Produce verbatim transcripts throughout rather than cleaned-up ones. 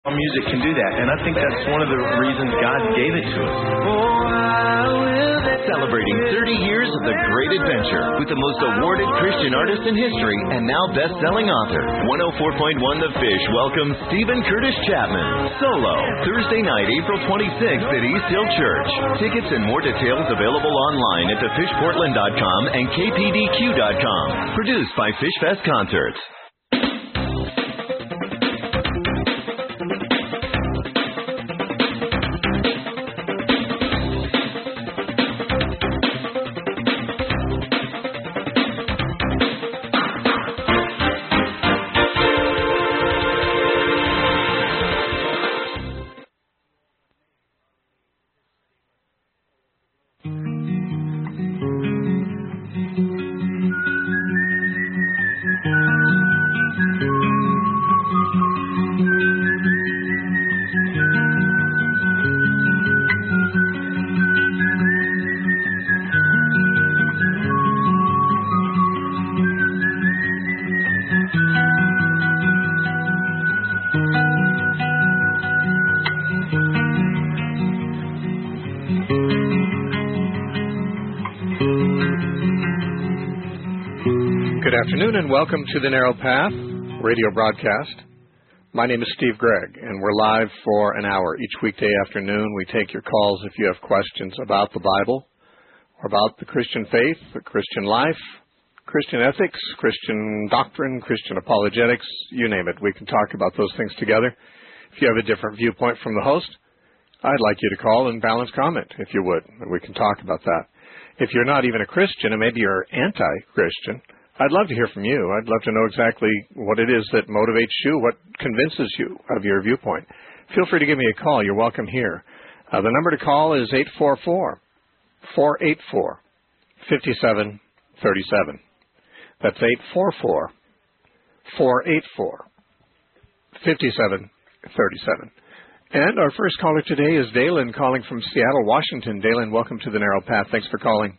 Our music can do that, and I think that's one of the reasons God gave it to us. Celebrating thirty years of The Great Adventure with the most awarded Christian artist in history and now best-selling author. one oh four point one The Fish welcomes Stephen Curtis Chapman solo Thursday night, April twenty-sixth at East Hill Church. Tickets and more details available online at the fish portland dot com and k p d q dot com. Produced by Fish Fest Concerts. Good afternoon and welcome to the Narrow Path radio broadcast. My name is Steve Gregg and we're live for an hour each weekday afternoon. We take your calls if you have questions about the Bible or about the Christian faith, the Christian life, Christian ethics, Christian doctrine, Christian apologetics, you name it. We can talk about those things together. If you have a different viewpoint from the host, I'd like you to call and balance comment if you would, and we can talk about that. If you're not even a Christian and maybe you're anti-Christian, I'd love to hear from you. I'd love to know exactly what it is that motivates you, what convinces you of your viewpoint. Feel free to give me a call. You're welcome here. Uh, the number to call is eight four four, four eight four, five seven three seven. That's eight four four, four eight four, five seven three seven. And our first caller today is Dalen calling from Seattle, Washington. Dalen, welcome to the Narrow Path. Thanks for calling.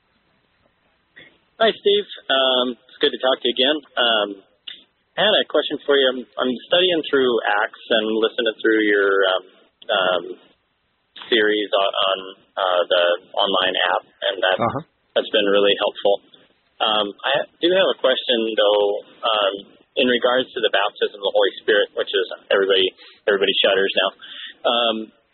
Hi, Steve. Um, it's good to talk to you again. Um, I had a question for you. I'm, I'm studying through Acts and listening through your um, um, series on, on uh, the online app, and that, uh-huh. that's been really helpful. Um, I do have a question, though, um, in regards to the baptism of the Holy Spirit, which is everybody everybody shudders now. Um,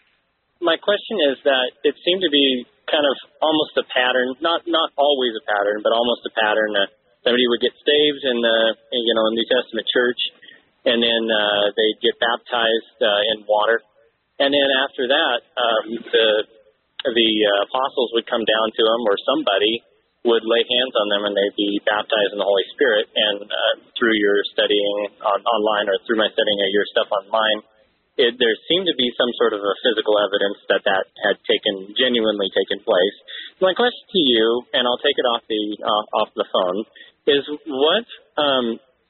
my question is that it seemed to be kind of almost a pattern, not not always a pattern, but almost a pattern that somebody would get saved in the you know New Testament church, and then uh, they'd get baptized uh, in water, and then after that, um, the the uh, apostles would come down to them, or somebody would lay hands on them, and they'd be baptized in the Holy Spirit. And uh, through your studying on, online, or through my studying of your stuff online, It, there seemed to be some sort of a physical evidence that that had taken, genuinely taken place. My question to you, and I'll take it off the uh, off the phone, is what, um,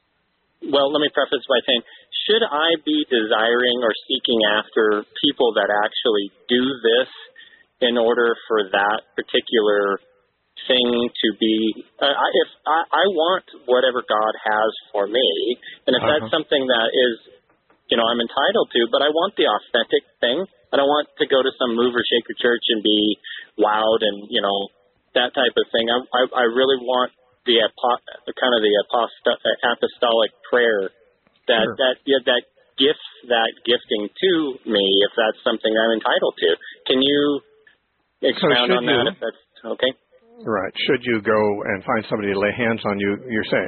well, let me preface by saying, should I be desiring or seeking after people that actually do this in order for that particular thing to be, uh, if I, I want whatever God has for me, and if uh-huh. that's something that is, you know, I'm entitled to, but I want the authentic thing. I don't want to go to some mover shaker church and be wowed and, you know, that type of thing. I I, I really want the apo- kind of the aposto- apostolic prayer that sure. that yeah, that gifts that gifting to me, if that's something I'm entitled to. Can you expound so on that? You, if that's okay. Right. Should you go and find somebody to lay hands on you? You're saying.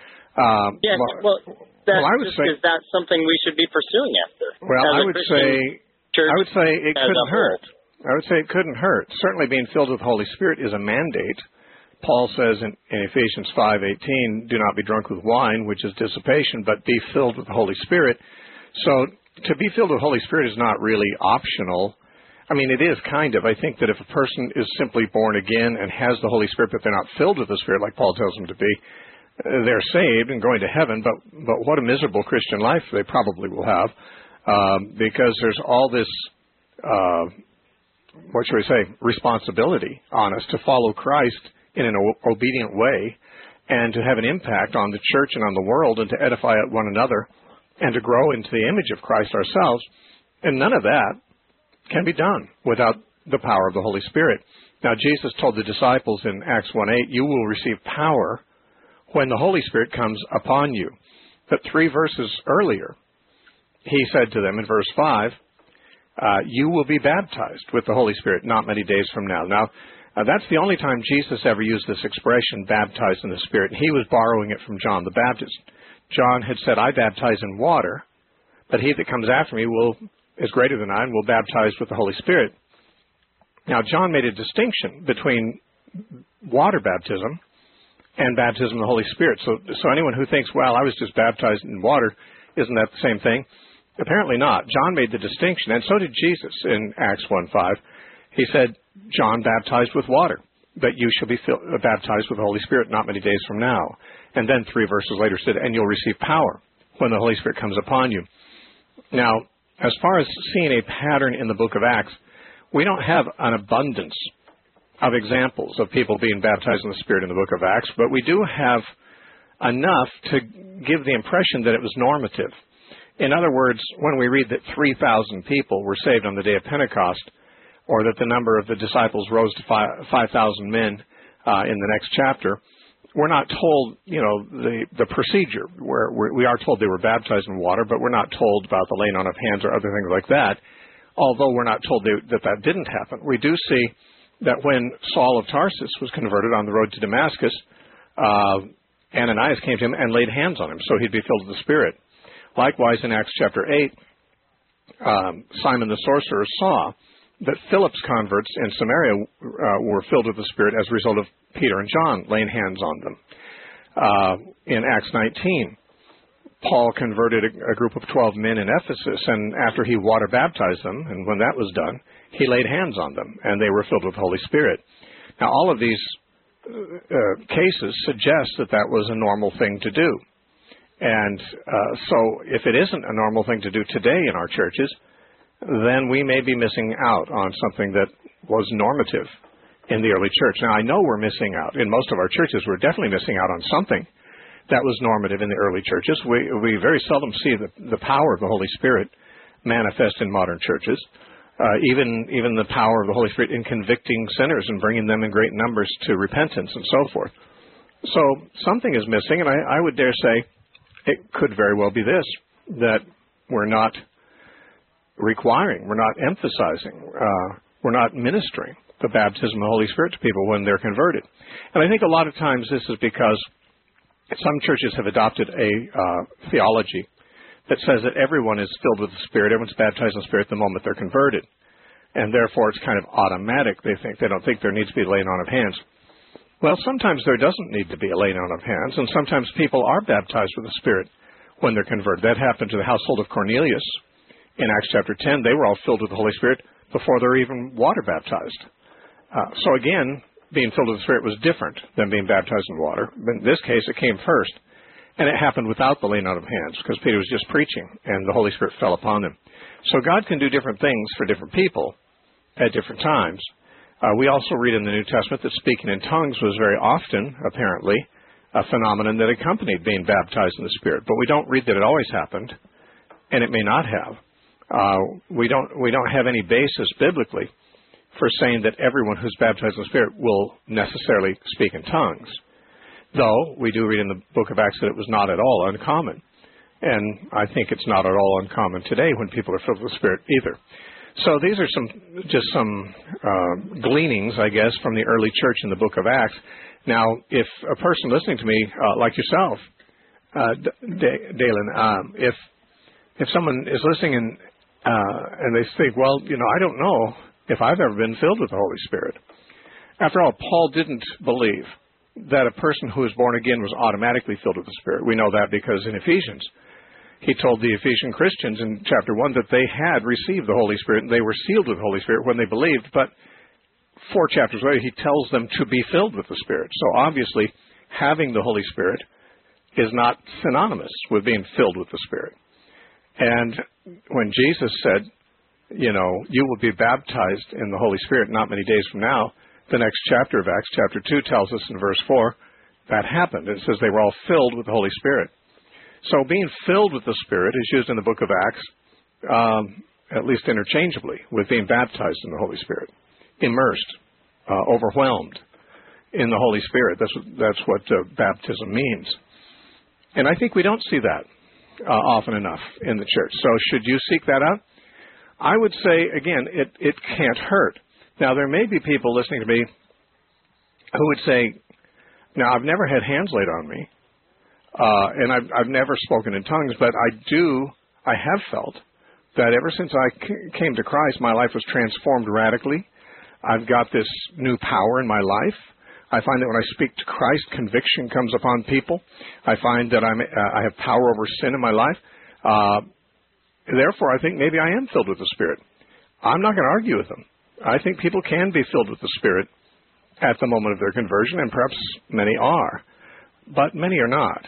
Um, yes. Well. well That, well, I would just, say, is that something we should be pursuing after? Well, I would say, I would say it couldn't hurt. I would say it couldn't hurt. Certainly, being filled with the Holy Spirit is a mandate. Paul says in, in Ephesians five eighteen, "Do not be drunk with wine, which is dissipation, but be filled with the Holy Spirit." So, to be filled with the Holy Spirit is not really optional. I mean, it is kind of. I think that if a person is simply born again and has the Holy Spirit, but they're not filled with the Spirit, like Paul tells them to be, they're saved and going to heaven, but but what a miserable Christian life they probably will have, um, because there's all this, uh, what should we say, responsibility on us to follow Christ in an o- obedient way and to have an impact on the church and on the world and to edify one another and to grow into the image of Christ ourselves. And none of that can be done without the power of the Holy Spirit. Now, Jesus told the disciples in Acts one eight, you will receive power when the Holy Spirit comes upon you. But three verses earlier, he said to them in verse five, uh, you will be baptized with the Holy Spirit not many days from now. Now, uh, that's the only time Jesus ever used this expression, baptized in the Spirit. He was borrowing it from John the Baptist. John had said, I baptize in water, but he that comes after me will is greater than I and will baptize with the Holy Spirit. Now, John made a distinction between water baptism and baptism of the Holy Spirit. So, so anyone who thinks, well, I was just baptized in water, isn't that the same thing? Apparently not. John made the distinction, and so did Jesus in Acts one five. He said, John baptized with water, but you shall be filled, uh, baptized with the Holy Spirit not many days from now. And then three verses later said, and you'll receive power when the Holy Spirit comes upon you. Now, as far as seeing a pattern in the book of Acts, we don't have an abundance of examples of people being baptized in the Spirit in the book of Acts, but we do have enough to give the impression that it was normative. In other words, when we read that three thousand people were saved on the day of Pentecost, or that the number of the disciples rose to five thousand men uh, in the next chapter, we're not told, you know, the, the procedure. Where we are told they were baptized in water, but we're not told about the laying on of hands or other things like that, although we're not told they, that that didn't happen. We do see that when Saul of Tarsus was converted on the road to Damascus, uh, Ananias came to him and laid hands on him, so he'd be filled with the Spirit. Likewise, in Acts chapter eight, um, Simon the sorcerer saw that Philip's converts in Samaria uh, were filled with the Spirit as a result of Peter and John laying hands on them. Uh, in Acts nineteen, Paul converted a, a group of twelve men in Ephesus, and after he water baptized them, and when that was done, he laid hands on them, and they were filled with the Holy Spirit. Now, all of these uh, cases suggest that that was a normal thing to do. And uh, so if it isn't a normal thing to do today in our churches, then we may be missing out on something that was normative in the early church. Now, I know we're missing out. In most of our churches, we're definitely missing out on something that was normative in the early churches. We, we very seldom see the, the power of the Holy Spirit manifest in modern churches, uh, even, even the power of the Holy Spirit in convicting sinners and bringing them in great numbers to repentance and so forth. So something is missing, and I, I would dare say it could very well be this, that we're not requiring, we're not emphasizing, uh, we're not ministering the baptism of the Holy Spirit to people when they're converted. And I think a lot of times this is because some churches have adopted a uh, theology that says that everyone is filled with the Spirit, everyone's baptized in the Spirit the moment they're converted. And therefore it's kind of automatic, they think. They don't think there needs to be a laying on of hands. Well, sometimes there doesn't need to be a laying on of hands, and sometimes people are baptized with the Spirit when they're converted. That happened to the household of Cornelius in Acts chapter ten. They were all filled with the Holy Spirit before they were even water baptized. Uh, so again, being filled with the Spirit was different than being baptized in water. But in this case, it came first, and it happened without the laying on of hands because Peter was just preaching, and the Holy Spirit fell upon them. So God can do different things for different people at different times. Uh, we also read in the New Testament that speaking in tongues was very often, apparently, a phenomenon that accompanied being baptized in the Spirit. But we don't read that it always happened, and it may not have. Uh, we don't we don't have any basis biblically for saying that everyone who's baptized in the Spirit will necessarily speak in tongues. Though we do read in the book of Acts that it was not at all uncommon. And I think it's not at all uncommon today when people are filled with the Spirit either. So these are some just some uh, gleanings, I guess, from the early church in the book of Acts. Now, if a person listening to me, uh, like yourself, uh, D- Dalen, um, if if someone is listening and uh, and they think, well, you know, I don't know if I've ever been filled with the Holy Spirit. After all, Paul didn't believe that a person who was born again was automatically filled with the Spirit. We know that because in Ephesians, he told the Ephesian Christians in chapter one that they had received the Holy Spirit and they were sealed with the Holy Spirit when they believed. But four chapters later, he tells them to be filled with the Spirit. So obviously, having the Holy Spirit is not synonymous with being filled with the Spirit. And when Jesus said, you know, you will be baptized in the Holy Spirit not many days from now, the next chapter of Acts, chapter two, tells us in verse four, that happened. It says they were all filled with the Holy Spirit. So being filled with the Spirit is used in the book of Acts, um, at least interchangeably, with being baptized in the Holy Spirit, immersed, uh, overwhelmed in the Holy Spirit. That's what, that's what uh, baptism means. And I think we don't see that uh, often enough in the church. So should you seek that out? I would say, again, it, it can't hurt. Now, there may be people listening to me who would say, now, I've never had hands laid on me, uh, and I've, I've never spoken in tongues, but I do, I have felt that ever since I c- came to Christ, my life was transformed radically. I've got this new power in my life. I find that when I speak to Christ, conviction comes upon people. I find that I'm, uh, I have power over sin in my life. Uh, therefore, I think maybe I am filled with the Spirit. I'm not going to argue with them. I think people can be filled with the Spirit at the moment of their conversion, and perhaps many are. But many are not.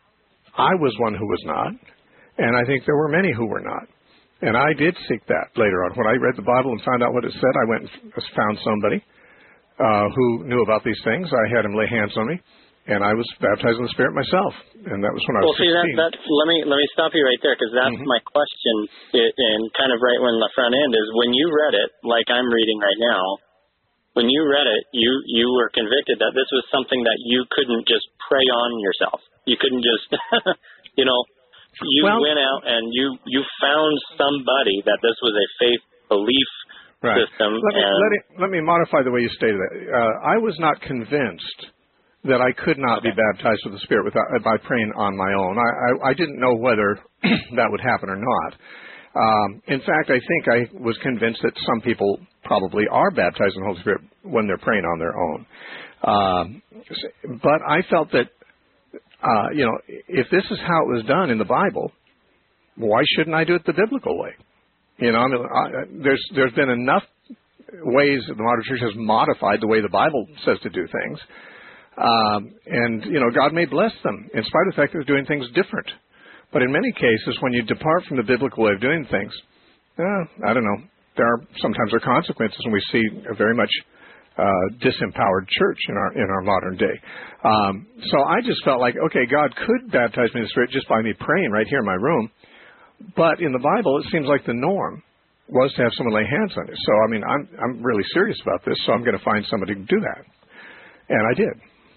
I was one who was not, and I think there were many who were not. And I did seek that later on. When I read the Bible and found out what it said, I went and found somebody uh, who knew about these things. I had him lay hands on me, and I was baptized in the Spirit myself. And that was when I was well, see, sixteen. That, that, let me let me stop you right there, because that's mm-hmm. my question, it, and kind of right when the front end is, when you read it, like I'm reading right now, when you read it, you, you were convicted that this was something that you couldn't just pray on yourself. You couldn't just, you know, you well, went out and you, you found somebody that this was a faith belief right. system. Let me, and let, me, let me modify the way you stated it. Uh, I was not convinced that I could not okay. be baptized with the Spirit without, by praying on my own. I, I, I didn't know whether that would happen or not. Um, in fact, I think I was convinced that some people probably are baptized in the Holy Spirit when they're praying on their own. Um, but I felt that, uh, you know, if this is how it was done in the Bible, why shouldn't I do it the biblical way? You know, I mean, I, there's there's been enough ways that the modern church has modified the way the Bible says to do things. Um, and, you know, God may bless them in spite of the fact that they're doing things different. But in many cases, when you depart from the biblical way of doing things, uh, I don't know, there are sometimes there are consequences, and we see a very much uh, disempowered church in our in our modern day. Um, so I just felt like, okay, God could baptize me in the Spirit just by me praying right here in my room. But in the Bible, it seems like the norm was to have someone lay hands on you. So, I mean, I'm I'm really serious about this, so I'm going to find somebody to do that. And I did.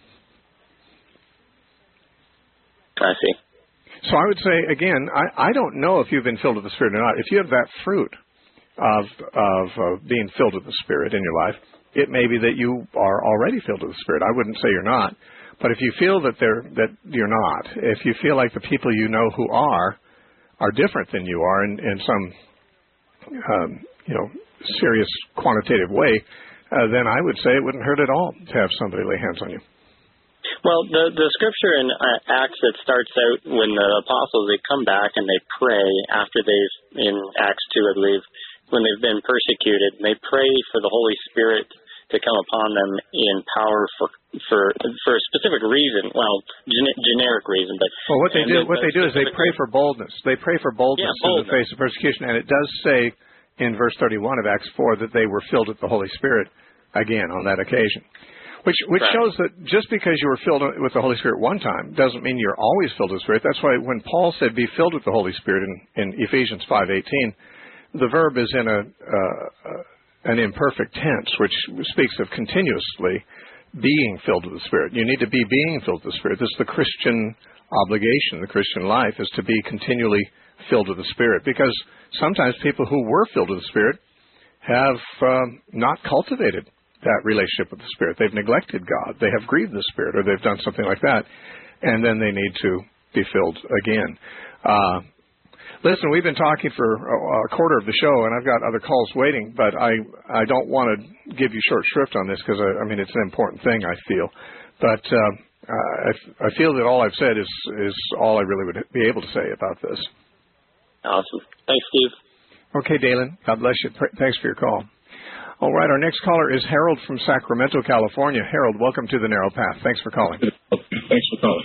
I see. So I would say, again, I, I don't know if you've been filled with the Spirit or not. If you have that fruit of of uh, being filled with the Spirit in your life, it may be that you are already filled with the Spirit. I wouldn't say you're not. But if you feel that they're that you're not, if you feel like the people you know who are are different than you are in, in some um, you know serious quantitative way, uh, then I would say it wouldn't hurt at all to have somebody lay hands on you. Well, the the scripture in uh, Acts that starts out when the apostles, they come back and they pray after they've, in Acts two, I believe, when they've been persecuted, they pray for the Holy Spirit to come upon them in power for for for a specific reason. Well, gen- generic reason, but well, what they do what they do is they pray for boldness. They pray for boldness, yeah, boldness in the face of persecution, and it does say in verse thirty-one of Acts four that they were filled with the Holy Spirit again on that occasion. Which which right. shows that just because you were filled with the Holy Spirit one time doesn't mean you're always filled with the Spirit. That's why when Paul said, be filled with the Holy Spirit in, in Ephesians five eighteen, the verb is in a uh, an imperfect tense, which speaks of continuously being filled with the Spirit. You need to be being filled with the Spirit. This is the Christian obligation, the Christian life, is to be continually filled with the Spirit. Because sometimes people who were filled with the Spirit have um, not cultivated that relationship with the Spirit. They've neglected God. They have grieved the Spirit, or they've done something like that, and then they need to be filled again. Uh, listen, we've been talking for a quarter of the show, and I've got other calls waiting, but I, I don't want to give you short shrift on this because, I, I mean, it's an important thing, I feel. But uh, I, I feel that all I've said is, is all I really would be able to say about this. Awesome. Thanks, Steve. Okay, Dalen. God bless you. Thanks for your call. All right, our next caller is Harold from Sacramento, California. Harold, welcome to the Narrow Path. Thanks for calling. Thanks for calling.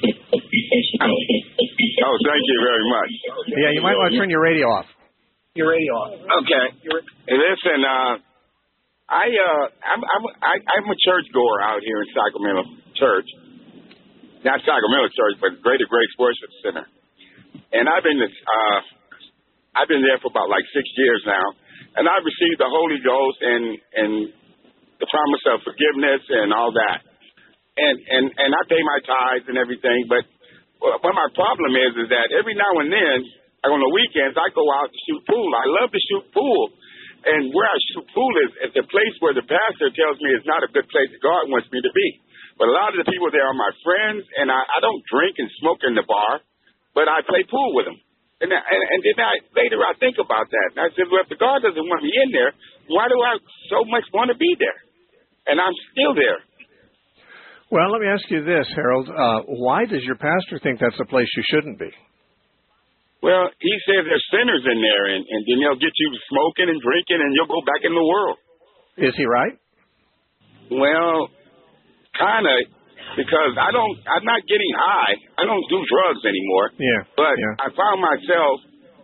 Oh, thank you very much. Yeah, you might want to turn your radio off. Your radio off. Okay. Hey, listen, uh, I, uh, I'm, I'm, I, I'm a church goer out here in Sacramento Church. Not Sacramento Church, but Greater Grace Worship Center. and I've been uh, I've been there for about like six years now, and I've received the Holy Ghost and and the promise of forgiveness and all that, and and and I pay my tithes and everything. But what my problem is is that every now and then, like on the weekends, I go out to shoot pool. I love to shoot pool, and where I shoot pool is at the place where the pastor tells me is not a good place that God wants me to be. But a lot of the people there are my friends, and I, I don't drink and smoke in the bar, but I play pool with them. And, and, and then I, later I think about that. And I said, well, if the God doesn't want me in there, why do I so much want to be there? And I'm still there. Well, let me ask you this, Harold. Uh, why does your pastor think that's a place you shouldn't be? Well, he says there's sinners in there, and, and then they'll get you smoking and drinking, and you'll go back in the world. Is he right? Well, kind of, because I don't, I'm not getting high. I don't do drugs anymore. Yeah. But yeah. I found myself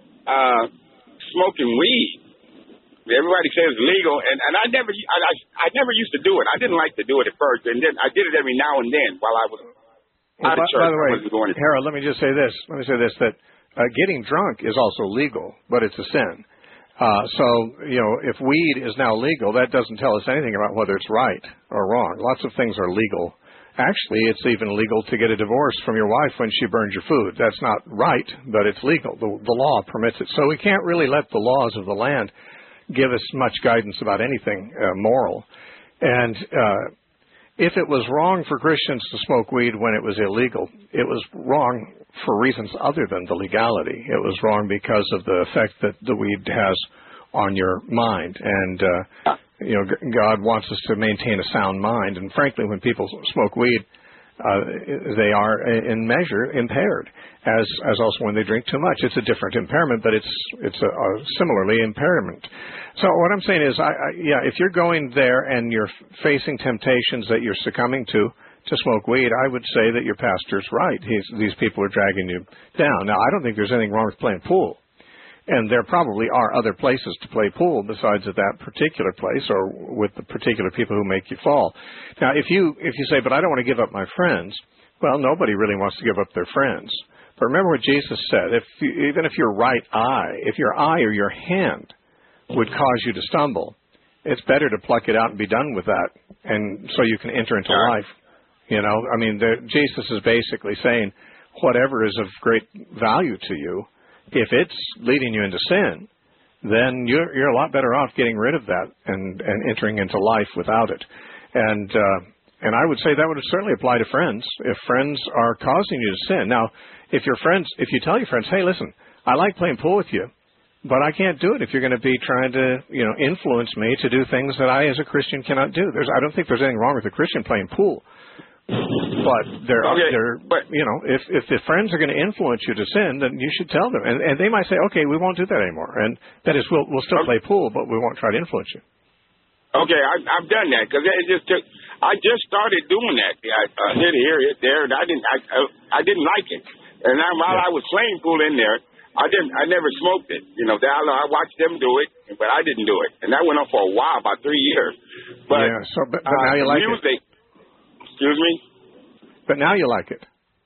uh, smoking weed. Everybody says it's legal, and, and I never, I, I, I never used to do it. I didn't like to do it at first, and then I did it every now and then while I was well, out by, of church. By the way, going to Harold, let me just say this. Let me say this, that uh, getting drunk is also legal, but it's a sin. Uh, so, you know, if weed is now legal, that doesn't tell us anything about whether it's right or wrong. Lots of things are legal. Actually, it's even legal to get a divorce from your wife when she burns your food. That's not right, but it's legal. The, the law permits it. So we can't really let the laws of the land give us much guidance about anything uh, moral. And uh, if it was wrong for Christians to smoke weed when it was illegal, it was wrong for reasons other than the legality. It was wrong because of the effect that the weed has on your mind. And, uh, you know, God wants us to maintain a sound mind. And frankly, when people smoke weed, uh, they are in measure impaired, as as also when they drink too much. It's a different impairment, but it's it's a, a similarly impairment. So what I'm saying is, I, I, yeah, if you're going there and you're facing temptations that you're succumbing to, to smoke weed, I would say that your pastor's right. He's, these people are dragging you down. Now, I don't think there's anything wrong with playing pool. And there probably are other places to play pool besides at that particular place or with the particular people who make you fall. Now, if you if you say, but I don't want to give up my friends, well, nobody really wants to give up their friends. But remember what Jesus said. If you, even if your right eye, if your eye or your hand would cause you to stumble, it's better to pluck it out and be done with that, and so you can enter into life. You know, I mean, the, Jesus is basically saying, whatever is of great value to you, if it's leading you into sin, then you're, you're a lot better off getting rid of that and, and entering into life without it. And uh, and I would say that would certainly apply to friends. If friends are causing you to sin. Now, if your friends, if you tell your friends, hey, listen, I like playing pool with you, but I can't do it if you're going to be trying to, you know, influence me to do things that I, as a Christian, cannot do. There's, I don't think there's anything wrong with a Christian playing pool. But there, okay, there, but, you know, if if the friends are going to influence you to sin, then you should tell them, and and they might say, okay, we won't do that anymore, and that is, we'll we'll still okay. play pool, but we won't try to influence you. Okay, I, I've done that because it just took. I just started doing that. I uh, hit here, hit there, and I didn't. I I, I didn't like it, and then while yeah. I was playing pool in there, I didn't. I never smoked it. You know, I, I watched them do it, but I didn't do it, and that went on for a while, about three years. But yeah, so but, but uh, now you like music, it. Excuse me. But now you like it.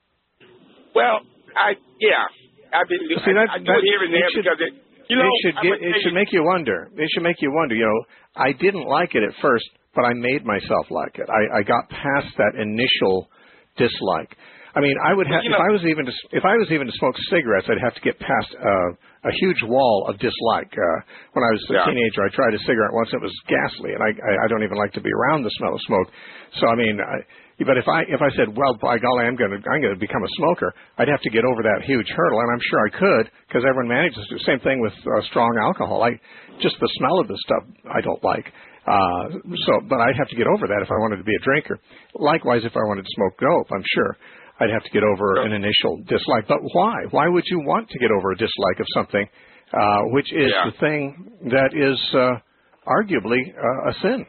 Well, I yeah, I've been. See, that, I, I do that, it here and there it should, because it. You know, it should get, it should make you wonder. It should make you wonder. You know, I didn't like it at first, but I made myself like it. I, I got past that initial dislike. I mean, I would have if I was even to, if I was even to smoke cigarettes, I'd have to get past uh, a huge wall of dislike. Uh, when I was a yeah. teenager, I tried a cigarette once. It was ghastly, and I, I I don't even like to be around the smell of smoke. So I mean, I, but if I if I said, well, by golly, I'm going to I'm going to become a smoker, I'd have to get over that huge hurdle, and I'm sure I could because everyone manages to. Same thing with uh, strong alcohol. I just the smell of the stuff I don't like. Uh, so, but I'd have to get over that if I wanted to be a drinker. Likewise, if I wanted to smoke dope, I'm sure I'd have to get over an initial dislike. But why? Why would you want to get over a dislike of something, uh, which is yeah. the thing that is uh, arguably uh, a sin?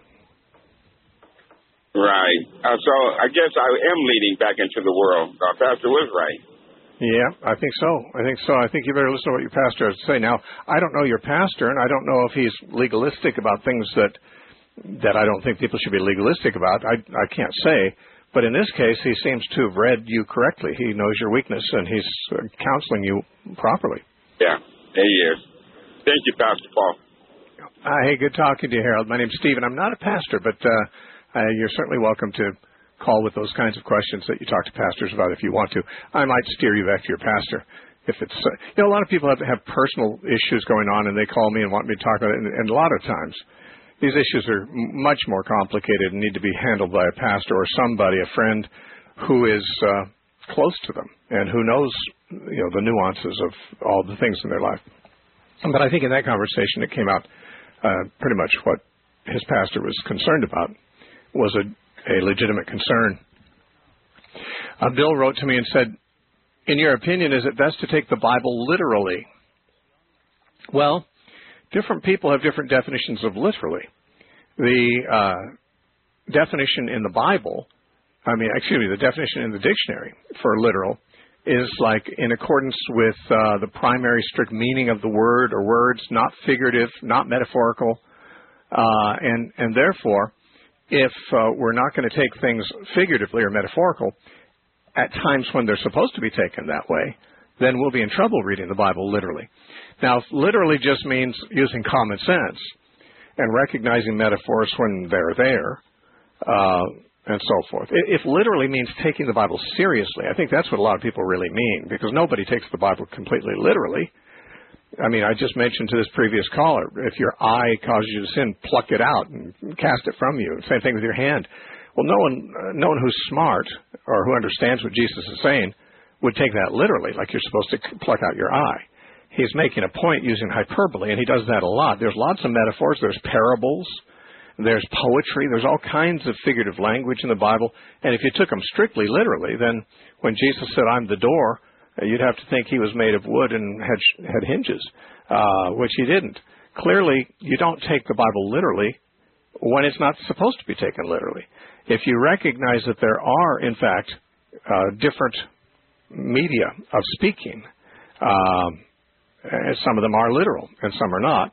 Right. Uh, so I guess I am leading back into the world. Uh, Pastor was right. Yeah, I think so. I think so. I think you better listen to what your pastor has to say. Now, I don't know your pastor, and I don't know if he's legalistic about things that that I don't think people should be legalistic about. I I can't say. But in this case, he seems to have read you correctly. He knows your weakness, and he's uh, counseling you properly. Yeah, he is. Thank you, Pastor Paul. Uh, hey, good talking to you, Harold. My name's Stephen. I'm not a pastor, but uh, uh, you're certainly welcome to call with those kinds of questions that you talk to pastors about if you want to. I might steer you back to your pastor. If it's, uh, you know, a lot of people have, have personal issues going on, and they call me and want me to talk about it, and, and a lot of times these issues are much more complicated and need to be handled by a pastor or somebody, a friend, who is uh, close to them and who knows, you know, the nuances of all the things in their life. But I think in that conversation it came out uh, pretty much what his pastor was concerned about was a, a legitimate concern. Uh, Bill wrote to me and said, in your opinion, is it best to take the Bible literally? Well, different people have different definitions of literally. The uh, definition in the Bible, I mean, excuse me, the definition in the dictionary for literal is like in accordance with uh, the primary strict meaning of the word or words, not figurative, not metaphorical. Uh, and, and therefore, if uh, we're not going to take things figuratively or metaphorical, at times when they're supposed to be taken that way, then we'll be in trouble reading the Bible literally. Now, if literally just means using common sense and recognizing metaphors when they're there, uh, and so forth. If literally means taking the Bible seriously, I think that's what a lot of people really mean, because nobody takes the Bible completely literally. I mean, I just mentioned to this previous caller, if your eye causes you to sin, pluck it out and cast it from you. Same thing with your hand. Well, no one, uh, no one who's smart or who understands what Jesus is saying would take that literally, like you're supposed to pluck out your eye. He's making a point using hyperbole, and he does that a lot. There's lots of metaphors. There's parables. There's poetry. There's all kinds of figurative language in the Bible. And if you took them strictly literally, then when Jesus said, I'm the door, uh, you'd have to think he was made of wood and had, had hinges, uh, which he didn't. Clearly, you don't take the Bible literally when it's not supposed to be taken literally. If you recognize that there are, in fact, uh, different media of speaking, um, and some of them are literal and some are not,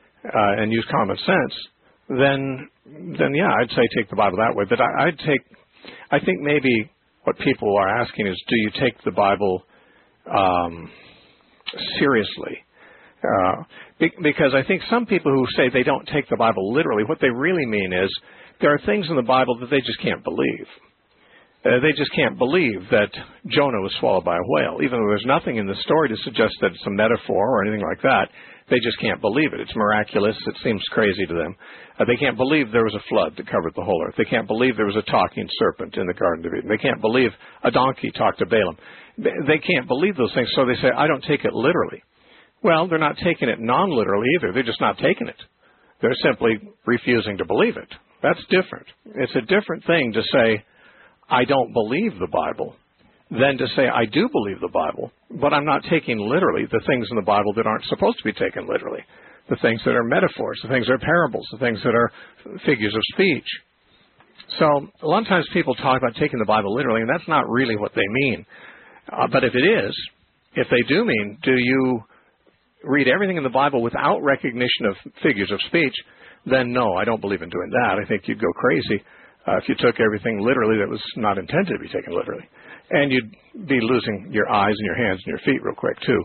uh, and use common sense, then, then yeah, I'd say take the Bible that way. But I, I'd take, I think maybe what people are asking is, do you take the Bible um, seriously? Uh, be, because I think some people who say they don't take the Bible literally, what they really mean is there are things in the Bible that they just can't believe. Uh, they just can't believe that Jonah was swallowed by a whale. Even though there's nothing in the story to suggest that it's a metaphor or anything like that, they just can't believe it. It's miraculous. It seems crazy to them. Uh, they can't believe there was a flood that covered the whole earth. They can't believe there was a talking serpent in the Garden of Eden. They can't believe a donkey talked to Balaam. They, they can't believe those things, so they say, I don't take it literally. Well, they're not taking it non-literally either. They're just not taking it. They're simply refusing to believe it. That's different. It's a different thing to say, I don't believe the Bible, than to say, I do believe the Bible, but I'm not taking literally the things in the Bible that aren't supposed to be taken literally, the things that are metaphors, the things that are parables, the things that are figures of speech. So a lot of times people talk about taking the Bible literally, and that's not really what they mean. Uh, but if it is, if they do mean, do you read everything in the Bible without recognition of figures of speech, then no, I don't believe in doing that. I think you'd go crazy uh, if you took everything literally that was not intended to be taken literally. And you'd be losing your eyes and your hands and your feet real quick, too.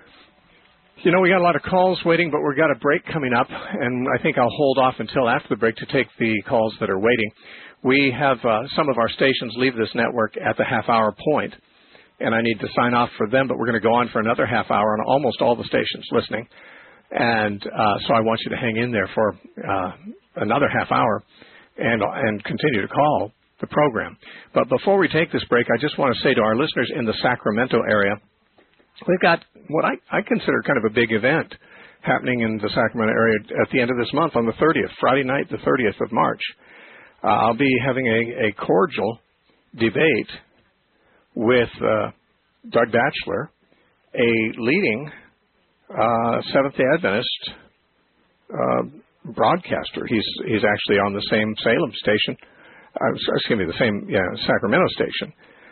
You know, we got a lot of calls waiting, but we've got a break coming up, and I think I'll hold off until after the break to take the calls that are waiting. We have uh, some of our stations leave this network at the half-hour point, and I need to sign off for them, but we're going to go on for another half hour on almost all the stations listening. And uh, so I want you to hang in there for uh, another half hour and and continue to call the program. But before we take this break, I just want to say to our listeners in the Sacramento area, we've got what I, I consider kind of a big event happening in the Sacramento area at the end of this month on the thirtieth, Friday night, the thirtieth of March. Uh, I'll be having a, a cordial debate with uh, Doug Batchelor, a leading uh, Seventh-day Adventist uh, broadcaster. He's he's actually on the same Salem station, uh, excuse me, the same yeah, Sacramento station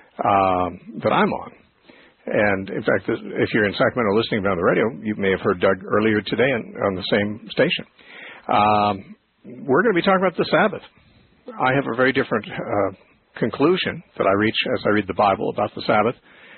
um, that I'm on. And in fact, if you're in Sacramento listening on the radio, you may have heard Doug earlier today on, on the same station. Um, we're going to be talking about the Sabbath. I have a very different uh, conclusion that I reach as I read the Bible about the Sabbath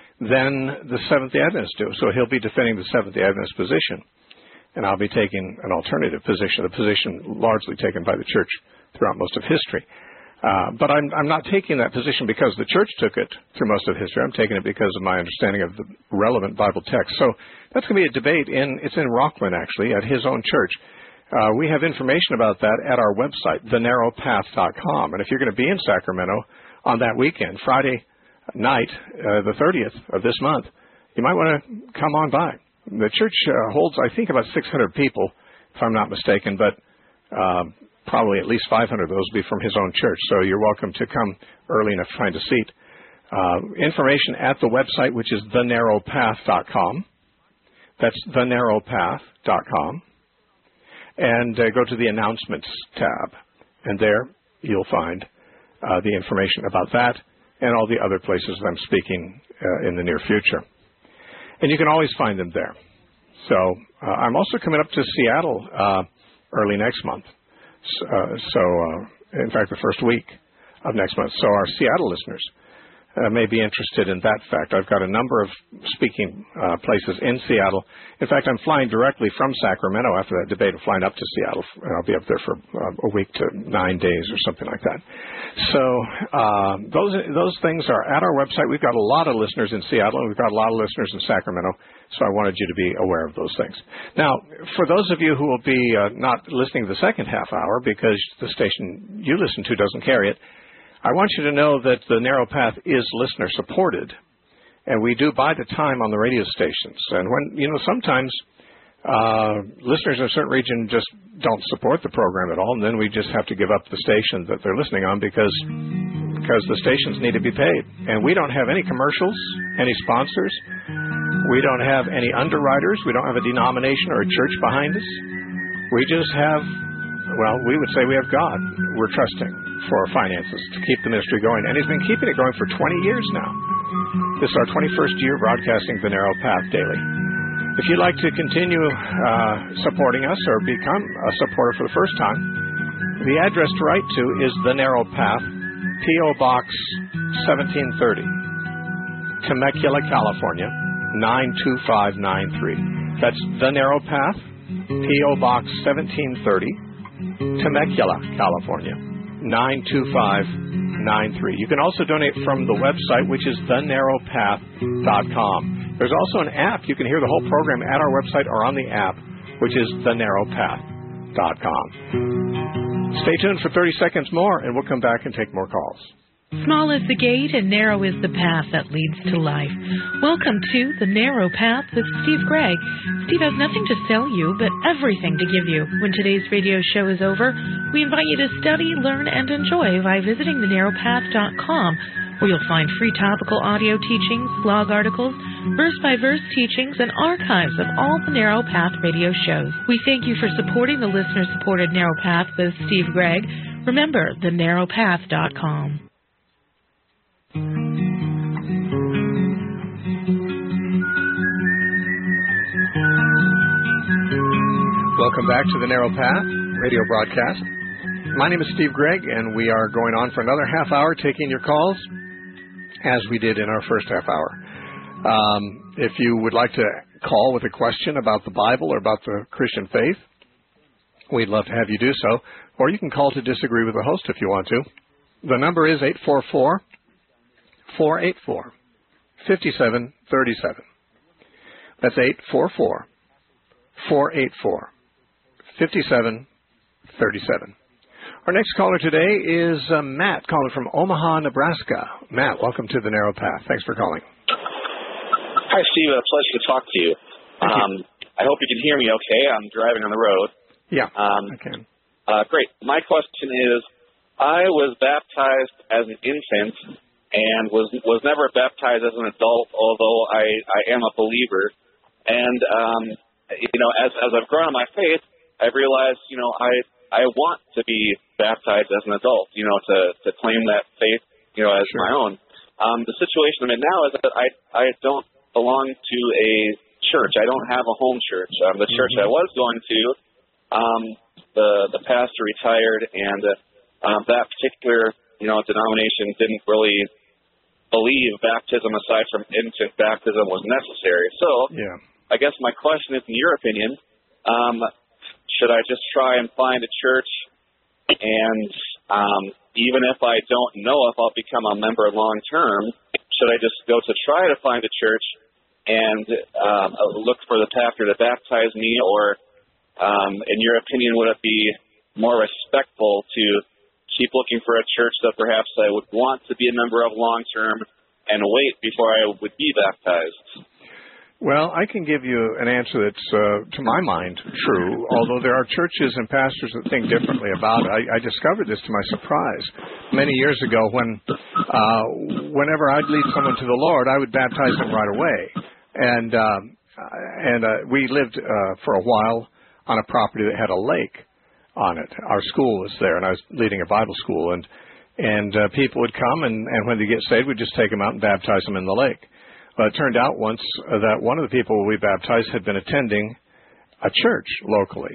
than the Seventh-day Adventists do. So he'll be defending the Seventh-day Adventist position, and I'll be taking an alternative position, a position largely taken by the church throughout most of history. Uh, but I'm, I'm not taking that position because the church took it through most of history. I'm taking it because of my understanding of the relevant Bible text. So that's going to be a debate in, it's in Rockland, actually, at his own church. Uh, we have information about that at our website, the narrow path dot com. And if you're going to be in Sacramento on that weekend, Friday night, uh, the thirtieth of this month, you might want to come on by. The church uh, holds, I think, about six hundred people, if I'm not mistaken, but uh, probably at least five hundred of those will be from his own church. So you're welcome to come early enough to find a seat. Uh, information at the website, which is the narrow path dot com. That's the narrow path dot com. And uh, go to the announcements tab. And there you'll find uh, the information about that and all the other places that I'm speaking uh, in the near future. And you can always find them there. So uh, I'm also coming up to Seattle uh, early next month. So, uh, so uh, in fact, the first week of next month. So our Seattle listeners uh, may be interested in that fact. I've got a number of speaking uh, places in Seattle. In fact, I'm flying directly from Sacramento after that debate. I'm flying up to Seattle. I'll be up there for uh, a week to nine days or something like that. So uh, those those things are at our website. We've got a lot of listeners in Seattle, and we've got a lot of listeners in Sacramento. So I wanted you to be aware of those things. Now, for those of you who will be uh, not listening to the second half hour because the station you listen to doesn't carry it, I want you to know that the Narrow Path is listener supported, and we do buy the time on the radio stations. And when, you know, sometimes uh, listeners in a certain region just don't support the program at all, and then we just have to give up the station that they're listening on because because the stations need to be paid. And we don't have any commercials, any sponsors. We don't have any underwriters. We don't have a denomination or a church behind us. We just have, well, we would say we have God. We're trusting for our finances to keep the ministry going. And he's been keeping it going for twenty years now. This is our twenty-first year broadcasting the Narrow Path daily. If you'd like to continue uh, supporting us or become a supporter for the first time, the address to write to is The Narrow Path, P O. Box seventeen thirty, Temecula, California, nine two five nine three. That's The Narrow Path, P O. Box seventeen thirty, Temecula, California, nine two five nine three. You can also donate from the website, which is the narrow path dot com. There's also an app. You can hear the whole program at our website or on the app, which is the narrow path dot com. Stay tuned for thirty seconds more, and we'll come back and take more calls. Small is the gate and narrow is the path that leads to life. Welcome to The Narrow Path with Steve Gregg. Steve has nothing to sell you, but everything to give you. When today's radio show is over, we invite you to study, learn, and enjoy by visiting the narrow path dot com, where you'll find free topical audio teachings, blog articles, verse-by-verse teachings, and archives of all the Narrow Path radio shows. We thank you for supporting the listener-supported Narrow Path with Steve Gregg. Remember, the narrow path dot com. Welcome back to the Narrow Path radio broadcast. My name is Steve Gregg, and we are going on for another half hour taking your calls, as we did in our first half hour. Um, if you would like to call with a question about the Bible or about the Christian faith, we'd love to have you do so. Or you can call to disagree with the host if you want to. The number is eight four four, four eight four, five seven three seven. That's eight four four, four eight four, five seven three seven. Our next caller today is uh, Matt, calling from Omaha, Nebraska. Matt, welcome to the Narrow Path. Thanks for calling. Hi, Steve. A pleasure to talk to you. Um, I hope you can hear me okay. I'm driving on the road. Yeah, um, I can. Uh, great. My question is, I was baptized as an infant and was was never baptized as an adult, although I, I am a believer. And, um, you know, as, as I've grown in my faith, I've realized, you know, I, I want to be baptized as an adult, you know, to, to claim that faith, you know, as Sure. my own. Um, the situation I'm in now is that I, I don't belong to a church. I don't have a home church. Um, the church Mm-hmm. I was going to, um, the the pastor retired, and uh, um, that particular you know, denomination didn't really believe baptism aside from infant baptism was necessary. So yeah. I guess my question is, in your opinion, um, should I just try and find a church, and um, even if I don't know if I'll become a member long term, should I just go to try to find a church and um, look for the pastor to baptize me, or um, in your opinion, would it be more respectful to keep looking for a church that perhaps I would want to be a member of long term and wait before I would be baptized? Well, I can give you an answer that's, uh, to my mind, true, although there are churches and pastors that think differently about it. I, I discovered this to my surprise many years ago when uh, whenever I'd lead someone to the Lord, I would baptize them right away. And, um, and uh, we lived uh, for a while on a property that had a lake on it. Our school was there, and I was leading a Bible school, and, and uh, people would come, and, and when they get saved, we'd just take them out and baptize them in the lake. Well, it turned out once that one of the people we baptized had been attending a church locally.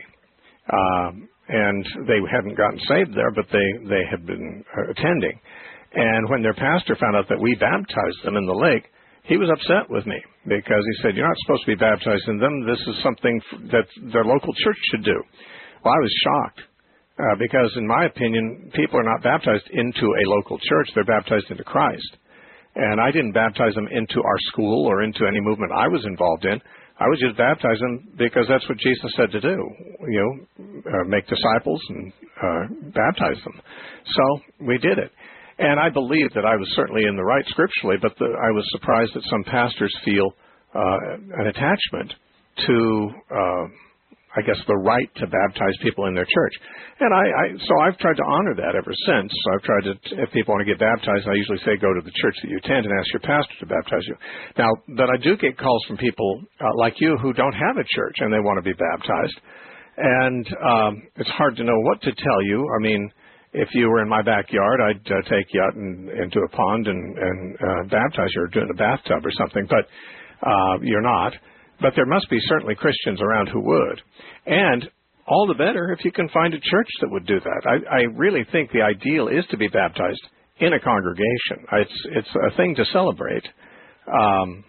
Um, and they hadn't gotten saved there, but they, they had been uh, attending. And when their pastor found out that we baptized them in the lake, he was upset with me because he said, "You're not supposed to be baptizing them. This is something that their local church should do." Well, I was shocked uh, because, in my opinion, people are not baptized into a local church. They're baptized into Christ. And I didn't baptize them into our school or into any movement I was involved in. I was just baptizing them because that's what Jesus said to do, you know, uh, make disciples and uh, baptize them. So we did it. And I believe that I was certainly in the right scripturally, but the, I was surprised that some pastors feel uh, an attachment to uh I guess, the right to baptize people in their church. And I, I, so I've tried to honor that ever since. I've tried to, if people want to get baptized, I usually say go to the church that you attend and ask your pastor to baptize you. Now, but I do get calls from people uh, like you who don't have a church and they want to be baptized. And um, it's hard to know what to tell you. I mean, if you were in my backyard, I'd uh, take you out in, into a pond and, and uh, baptize you, or do it in a bathtub or something, but uh, you're not. But there must be certainly Christians around who would. And all the better if you can find a church that would do that. I, I really think the ideal is to be baptized in a congregation. It's, it's a thing to celebrate um,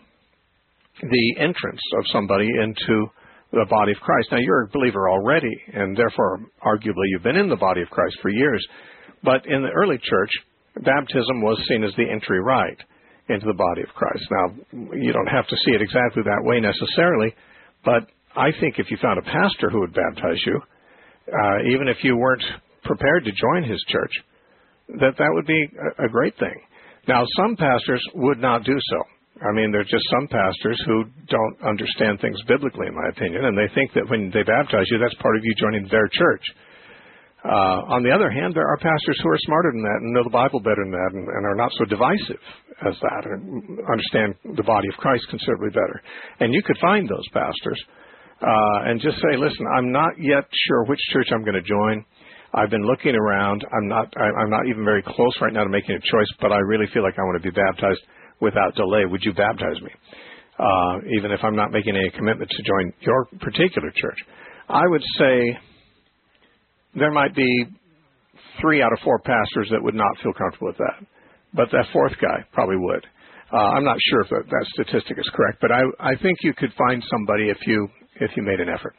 the entrance of somebody into the body of Christ. Now, you're a believer already, and therefore, arguably, you've been in the body of Christ for years. But in the early church, baptism was seen as the entry rite into the body of Christ. Now, you don't have to see it exactly that way necessarily, but I think if you found a pastor who would baptize you, uh, even if you weren't prepared to join his church, that that would be a, a great thing. Now, some pastors would not do so. I mean, there are just some pastors who don't understand things biblically, in my opinion, and they think that when they baptize you, that's part of you joining their church. Uh, on the other hand, there are pastors who are smarter than that and know the Bible better than that and, and are not so divisive as that and understand the body of Christ considerably better. And you could find those pastors uh, and just say, listen, I'm not yet sure which church I'm going to join. I've been looking around. I'm not, I, I'm not even very close right now to making a choice, but I really feel like I want to be baptized without delay. Would you baptize me? Uh, even if I'm not making any commitment to join your particular church. I would say there might be three out of four pastors that would not feel comfortable with that. But that fourth guy probably would. Uh, I'm not sure if that, that statistic is correct, but I, I think you could find somebody if you if you made an effort.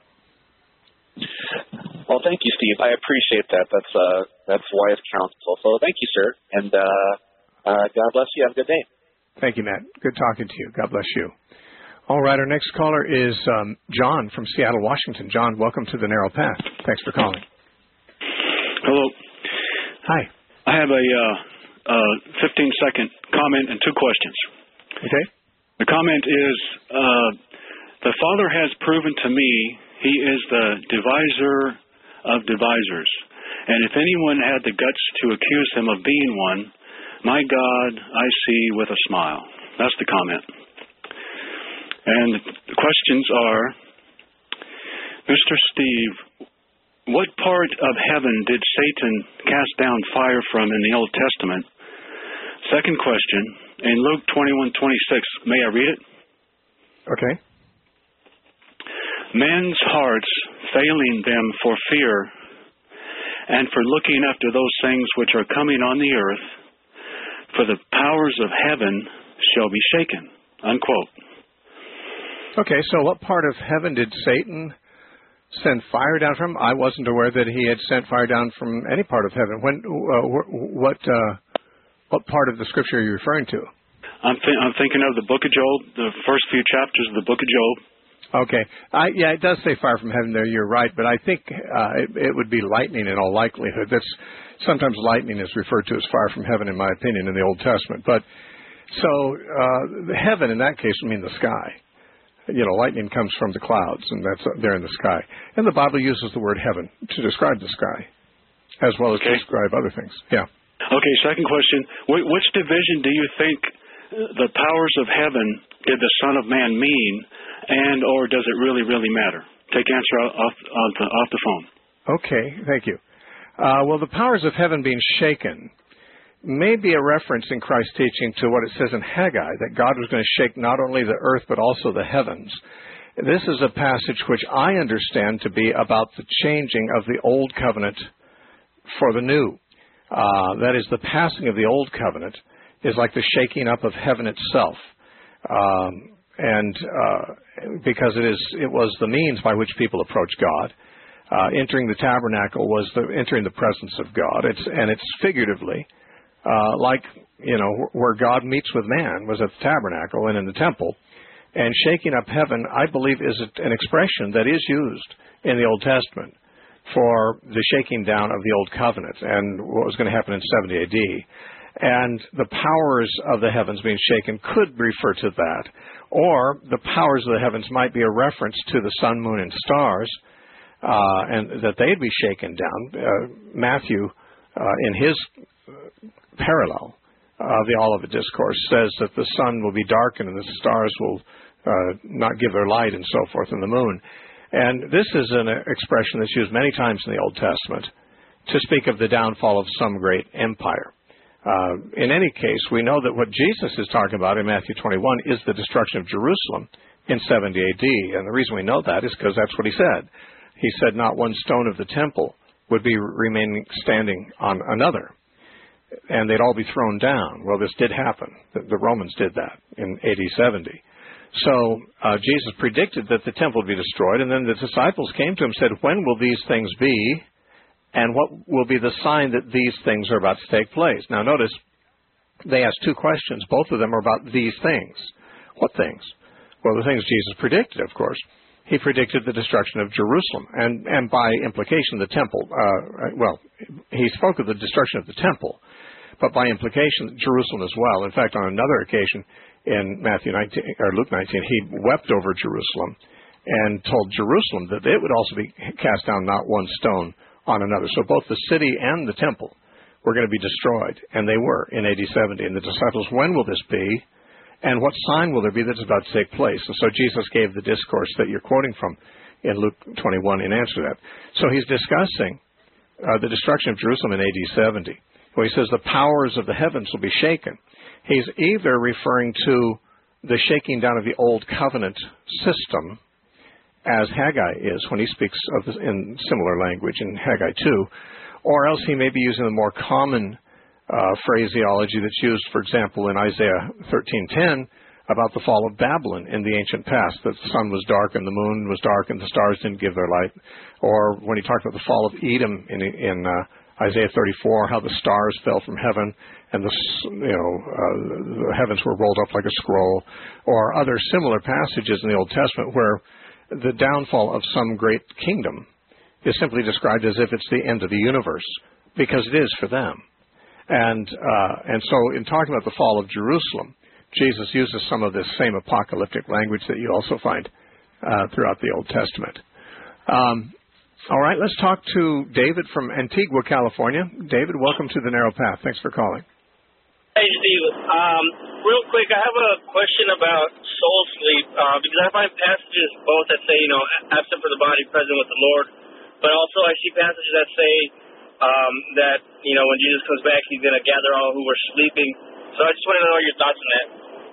Well, thank you, Steve. I appreciate that. That's uh, that's wise counsel. So thank you, sir. And uh, uh, God bless you. Have a good day. Thank you, Matt. Good talking to you. God bless you. All right, our next caller is um, John from Seattle, Washington. John, welcome to the Narrow Path. Thanks for calling. Hello. Hi. I have a uh, uh, fifteen-second comment and two questions. Okay. The comment is, uh, the Father has proven to me He is the divisor of divisors. And if anyone had the guts to accuse Him of being one, my God, I see with a smile. That's the comment. And the questions are, Mister Steve, what part of heaven did Satan cast down fire from in the Old Testament? Second question, in Luke twenty-one twenty-six, may I read it? Okay. Men's hearts failing them for fear and for looking after those things which are coming on the earth, for the powers of heaven shall be shaken. Unquote. Okay, so what part of heaven did Satan send fire down from? I wasn't aware that he had sent fire down from any part of heaven. When, uh, what, uh, what part of the Scripture are you referring to? I'm, th- I'm thinking of the book of Job, the first few chapters of the book of Job. Okay. I, yeah, it does say fire from heaven there. You're right. But I think uh, it, it would be lightning in all likelihood. That's sometimes lightning is referred to as fire from heaven, in my opinion, in the Old Testament. But so uh, the heaven in that case would mean the sky. You know, lightning comes from the clouds, and that's uh, there in the sky. And the Bible uses the word heaven to describe the sky, as well as okay. to describe other things. Yeah. Okay, second question. Wh- which division do you think the powers of heaven did the Son of Man mean, and or does it really, really matter? Take answer off, off, the, off the phone. Okay, thank you. Uh, well, the powers of heaven being shaken may be a reference in Christ's teaching to what it says in Haggai, that God was going to shake not only the earth but also the heavens. This is a passage which I understand to be about the changing of the old covenant for the new. Uh, that is, the passing of the old covenant is like the shaking up of heaven itself. Um, and uh, because it is, it was the means by which people approach God. Uh, entering the tabernacle was the, entering the presence of God. It's, and it's figuratively uh, like, you know, where God meets with man was at the tabernacle and in the temple. And shaking up heaven, I believe, is an expression that is used in the Old Testament for the shaking down of the Old Covenant and what was going to happen in seventy A D. And the powers of the heavens being shaken could refer to that. Or the powers of the heavens might be a reference to the sun, moon, and stars, uh, and that they'd be shaken down. Uh, Matthew, uh, in his parallel of the Olivet Discourse, says that the sun will be darkened and the stars will uh, not give their light and so forth, and the moon. And this is an expression that's used many times in the Old Testament to speak of the downfall of some great empire. Uh, in any case, we know that what Jesus is talking about in Matthew twenty-one is the destruction of Jerusalem in seventy A D. And the reason we know that is because that's what he said. He said not one stone of the temple would be remaining standing on another, and they'd all be thrown down. Well, this did happen. The, the Romans did that in A D seventy. So uh, Jesus predicted that the temple would be destroyed, and then the disciples came to him and said, when will these things be? And what will be the sign that these things are about to take place? Now notice, they asked two questions. Both of them are about these things. What things? Well, the things Jesus predicted, of course. He predicted the destruction of Jerusalem, and, and by implication, the temple. Uh, well, he spoke of the destruction of the temple, but by implication, Jerusalem as well. In fact, on another occasion in Matthew nineteen, or Luke nineteen, he wept over Jerusalem and told Jerusalem that it would also be cast down not one stone on another. So both the city and the temple were going to be destroyed, and they were in A D seventy. And the disciples, when will this be? And what sign will there be that's about to take place? And so Jesus gave the discourse that you're quoting from in Luke twenty-one in answer to that. So he's discussing uh, the destruction of Jerusalem in A D seventy. Well, he says the powers of the heavens will be shaken. He's either referring to the shaking down of the old covenant system, as Haggai is when he speaks of this in similar language in Haggai two, or else he may be using the more common uh, phraseology that's used, for example, in Isaiah thirteen ten about the fall of Babylon in the ancient past, that the sun was dark and the moon was dark and the stars didn't give their light, or when he talked about the fall of Edom in, in uh, Isaiah thirty-four, how the stars fell from heaven and the, you know, uh, the heavens were rolled up like a scroll, or other similar passages in the Old Testament where the downfall of some great kingdom is simply described as if it's the end of the universe, because it is for them. And uh, and so in talking about the fall of Jerusalem, Jesus uses some of this same apocalyptic language that you also find uh, throughout the Old Testament. Um, all right, let's talk to David from Antigua, California. David, welcome to The Narrow Path. Thanks for calling. Hey, Steve. Um, real quick, I have a question about soul sleep, uh, because I find passages both that say, you know, absent for the body, present with the Lord, but also I see passages that say um, that, you know, when Jesus comes back, he's going to gather all who were sleeping. So I just want to know your thoughts on that.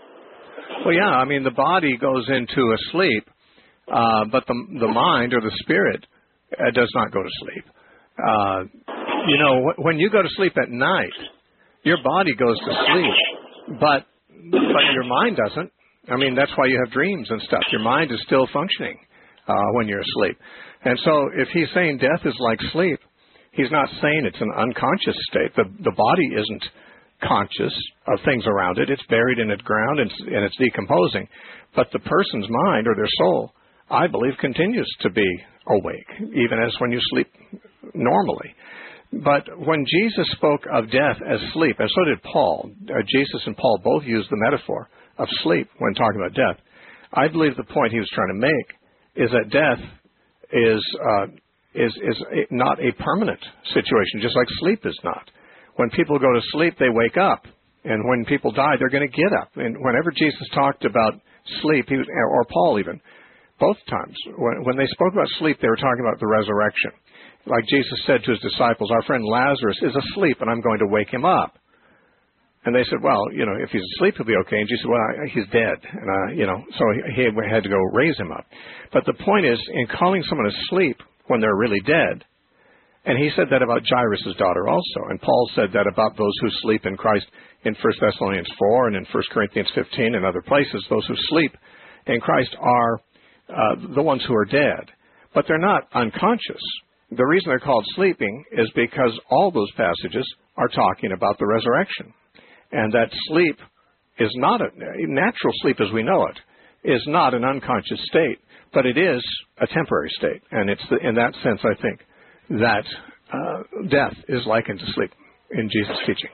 Well, yeah, I mean, the body goes into a sleep, uh, but the the mind or the spirit uh, does not go to sleep. Uh, You know, when you go to sleep at night, your body goes to sleep, but but your mind doesn't. I mean, that's why you have dreams and stuff. Your mind is still functioning uh, when you're asleep. And so if he's saying death is like sleep, he's not saying it's an unconscious state. The the body isn't conscious of things around it. It's buried in the ground and, and it's decomposing. But the person's mind or their soul, I believe, continues to be awake, even as when you sleep normally. But when Jesus spoke of death as sleep, and so did Paul, uh, Jesus and Paul both used the metaphor of sleep when talking about death. I believe the point he was trying to make is that death is uh, is is not a permanent situation, just like sleep is not. When people go to sleep, they wake up, and when people die, they're going to get up. And whenever Jesus talked about sleep, he was, or Paul even, both times when, when they spoke about sleep, they were talking about the resurrection. Like Jesus said to his disciples, our friend Lazarus is asleep, and I'm going to wake him up. And they said, well, you know, if he's asleep, he'll be okay. And Jesus said, well, he's dead. And, uh, you know, so he, he had to go raise him up. But the point is, in calling someone asleep when they're really dead, and he said that about Jairus' daughter also. And Paul said that about those who sleep in Christ in First Thessalonians four and in First Corinthians fifteen and other places. Those who sleep in Christ are uh, the ones who are dead. But they're not unconscious. The reason they're called sleeping is because all those passages are talking about the resurrection. And that sleep is not a natural sleep as we know it, is not an unconscious state, but it is a temporary state. And it's the, in that sense, I think, that uh, death is likened to sleep in Jesus' teaching.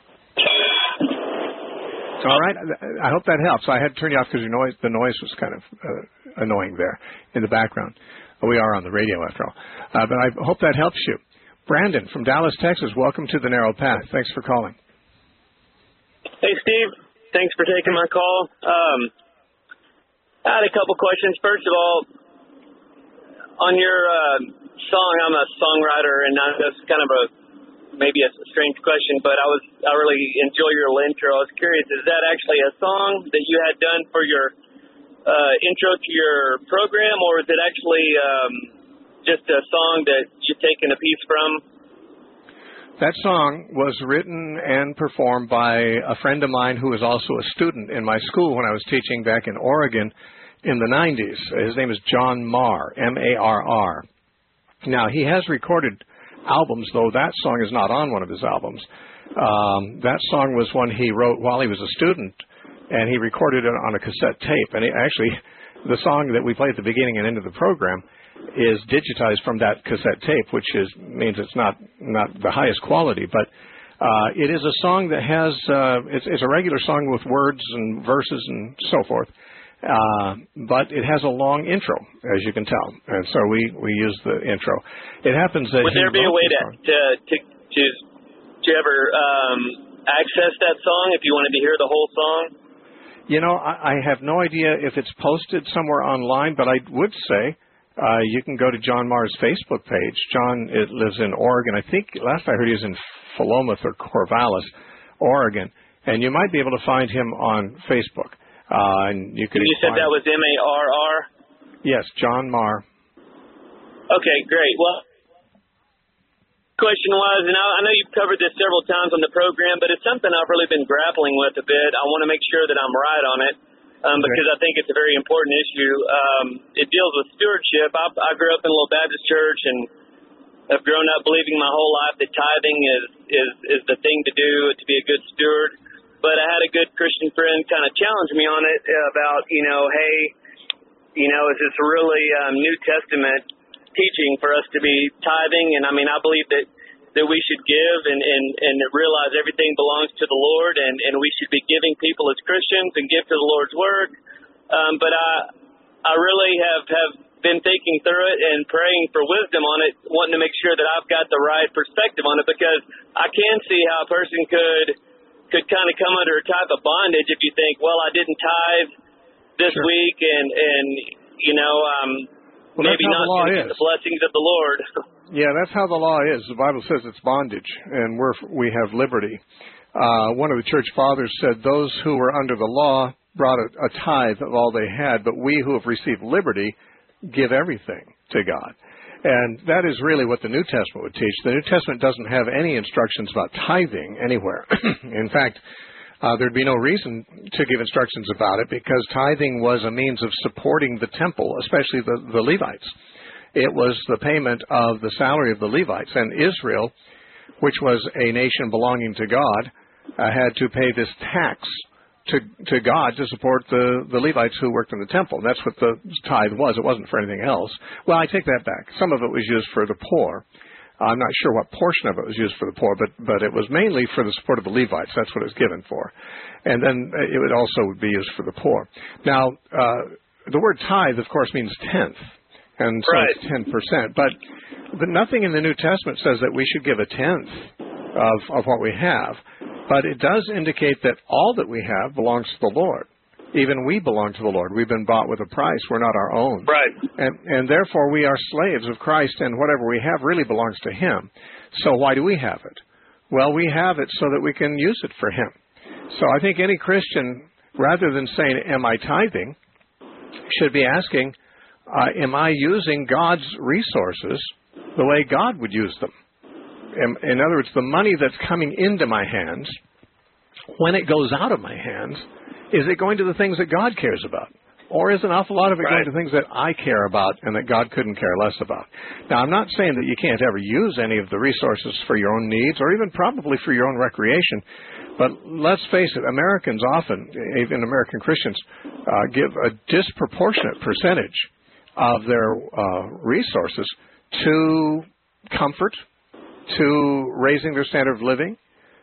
All right. I hope that helps. I had to turn you off because your noise, the noise was kind of uh, annoying there in the background. We are on the radio, after all. Uh, but I hope that helps you. Brandon from Dallas, Texas, welcome to the Narrow Path. Thanks for calling. Hey, Steve. Thanks for taking my call. Um, I had a couple questions. First of all, on your uh, song, I'm a songwriter, and I know it's kind of a maybe a strange question, but I was I really enjoy your little intro. I was curious, is that actually a song that you had done for your uh, intro to your program, or is it actually um, just a song that you've taken a piece from? That song was written and performed by a friend of mine who was also a student in my school when I was teaching back in Oregon in the nineties. His name is John Marr, M A R R. Now, he has recorded albums, though that song is not on one of his albums. Um, that song was one he wrote while he was a student, and he recorded it on a cassette tape. And he, actually, the song that we play at the beginning and end of the program is digitized from that cassette tape, which is means it's not not the highest quality, but uh, it is a song that has uh, it's, it's a regular song with words and verses and so forth, uh, but it has a long intro, as you can tell, and so we, we use the intro. It happens that would there be a way to to to to, to ever um, access that song if you wanted to hear the whole song? You know, I, I have no idea if it's posted somewhere online, but I would say. Uh, you can go to John Marr's Facebook page. John it lives in Oregon. I think last I heard he was in Philomath or Corvallis, Oregon. And you might be able to find him on Facebook. Uh, and you could. You said that was M A R R? Yes, John Marr. Okay, great. Well, question was, and I, I know you've covered this several times on the program, but it's something I've really been grappling with a bit. I want to make sure that I'm right on it. Um, because I think it's a very important issue. Um, it deals with stewardship. I, I grew up in a little Baptist church and have grown up believing my whole life that tithing is, is, is the thing to do to be a good steward. But I had a good Christian friend kind of challenge me on it about, you know, hey, you know, is this really um, New Testament teaching for us to be tithing? And, I mean, I believe that that we should give and, and, and realize everything belongs to the Lord, and, and we should be giving people as Christians and give to the Lord's work. Um, but I I really have, have been thinking through it and praying for wisdom on it, wanting to make sure that I've got the right perspective on it, because I can see how a person could could kind of come under a type of bondage if you think, well, I didn't tithe this sure. week, and, and you know, um, well, maybe not get the blessings of the Lord. Yeah, that's how the law is. The Bible says it's bondage, and we're, we have liberty. Uh, one of the church fathers said those who were under the law brought a, a tithe of all they had, but we who have received liberty give everything to God. And that is really what the New Testament would teach. The New Testament doesn't have any instructions about tithing anywhere. In fact, uh, there'd be no reason to give instructions about it because tithing was a means of supporting the temple, especially the, the Levites. It was the payment of the salary of the Levites. And Israel, which was a nation belonging to God, uh, had to pay this tax to to God to support the, the Levites who worked in the temple. That's what the tithe was. It wasn't for anything else. Well, I take that back. Some of it was used for the poor. I'm not sure what portion of it was used for the poor, but, but it was mainly for the support of the Levites. That's what it was given for. And then it would also be used for the poor. Now, uh, the word tithe, of course, means tenth. And so right. it's ten percent. But, but nothing in the New Testament says that we should give a tenth of, of what we have. But it does indicate that all that we have belongs to the Lord. Even we belong to the Lord. We've been bought with a price. We're not our own. Right. And, and therefore we are slaves of Christ, and whatever we have really belongs to Him. So why do we have it? Well, we have it so that we can use it for Him. So I think any Christian, rather than saying, am I tithing, should be asking, uh, am I using God's resources the way God would use them? In, in other words, the money that's coming into my hands, when it goes out of my hands, is it going to the things that God cares about? Or is an awful lot of it right. going to things that I care about and that God couldn't care less about? Now, I'm not saying that you can't ever use any of the resources for your own needs or even probably for your own recreation, but let's face it, Americans often, even American Christians, uh, give a disproportionate percentage of their uh, resources to comfort, to raising their standard of living,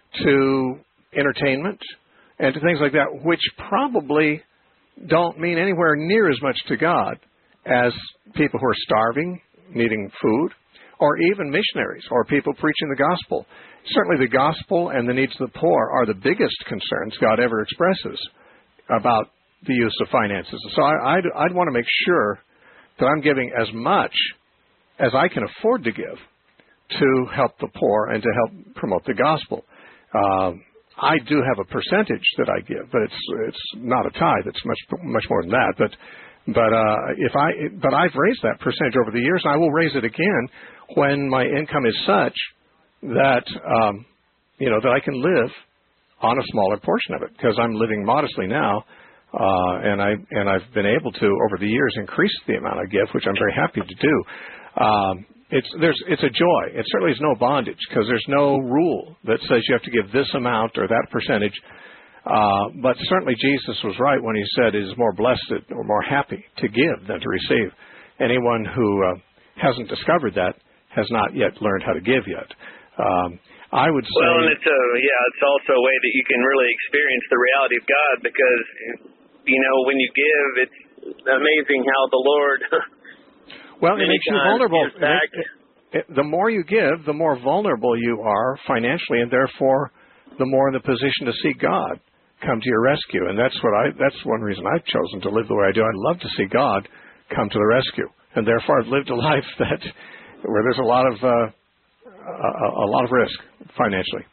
to entertainment, and to things like that, which probably don't mean anywhere near as much to God as people who are starving, needing food, or even missionaries or people preaching the gospel. Certainly the gospel and the needs of the poor are the biggest concerns God ever expresses about the use of finances. So I, I'd, I'd want to make sure that I'm giving as much as I can afford to give to help the poor and to help promote the gospel. Um, I do have a percentage that I give, but it's it's not a tithe. It's much much more than that. But but uh, if I but I've raised that percentage over the years, and I will raise it again when my income is such that um, you know that I can live on a smaller portion of it, because I'm living modestly now, uh, and I and I've been able to over the years increase the amount I give, which I'm very happy to do. Um, It's there's it's a joy. It certainly is no bondage, because there's no rule that says you have to give this amount or that percentage. Uh, but certainly Jesus was right when he said it is more blessed or more happy to give than to receive. Anyone who uh, hasn't discovered that has not yet learned how to give yet. Um, I would say. Well, and it's a yeah, it's also a way that you can really experience the reality of God, because you know when you give, it's amazing how the Lord. Well, it makes you vulnerable. It makes, it, the more you give, the more vulnerable you are financially, and therefore, the more in the position to see God come to your rescue. And that's what I—that's one reason I've chosen to live the way I do. I love to see God come to the rescue, and therefore, I've lived a life that where there's a lot of uh, a, a lot of risk financially.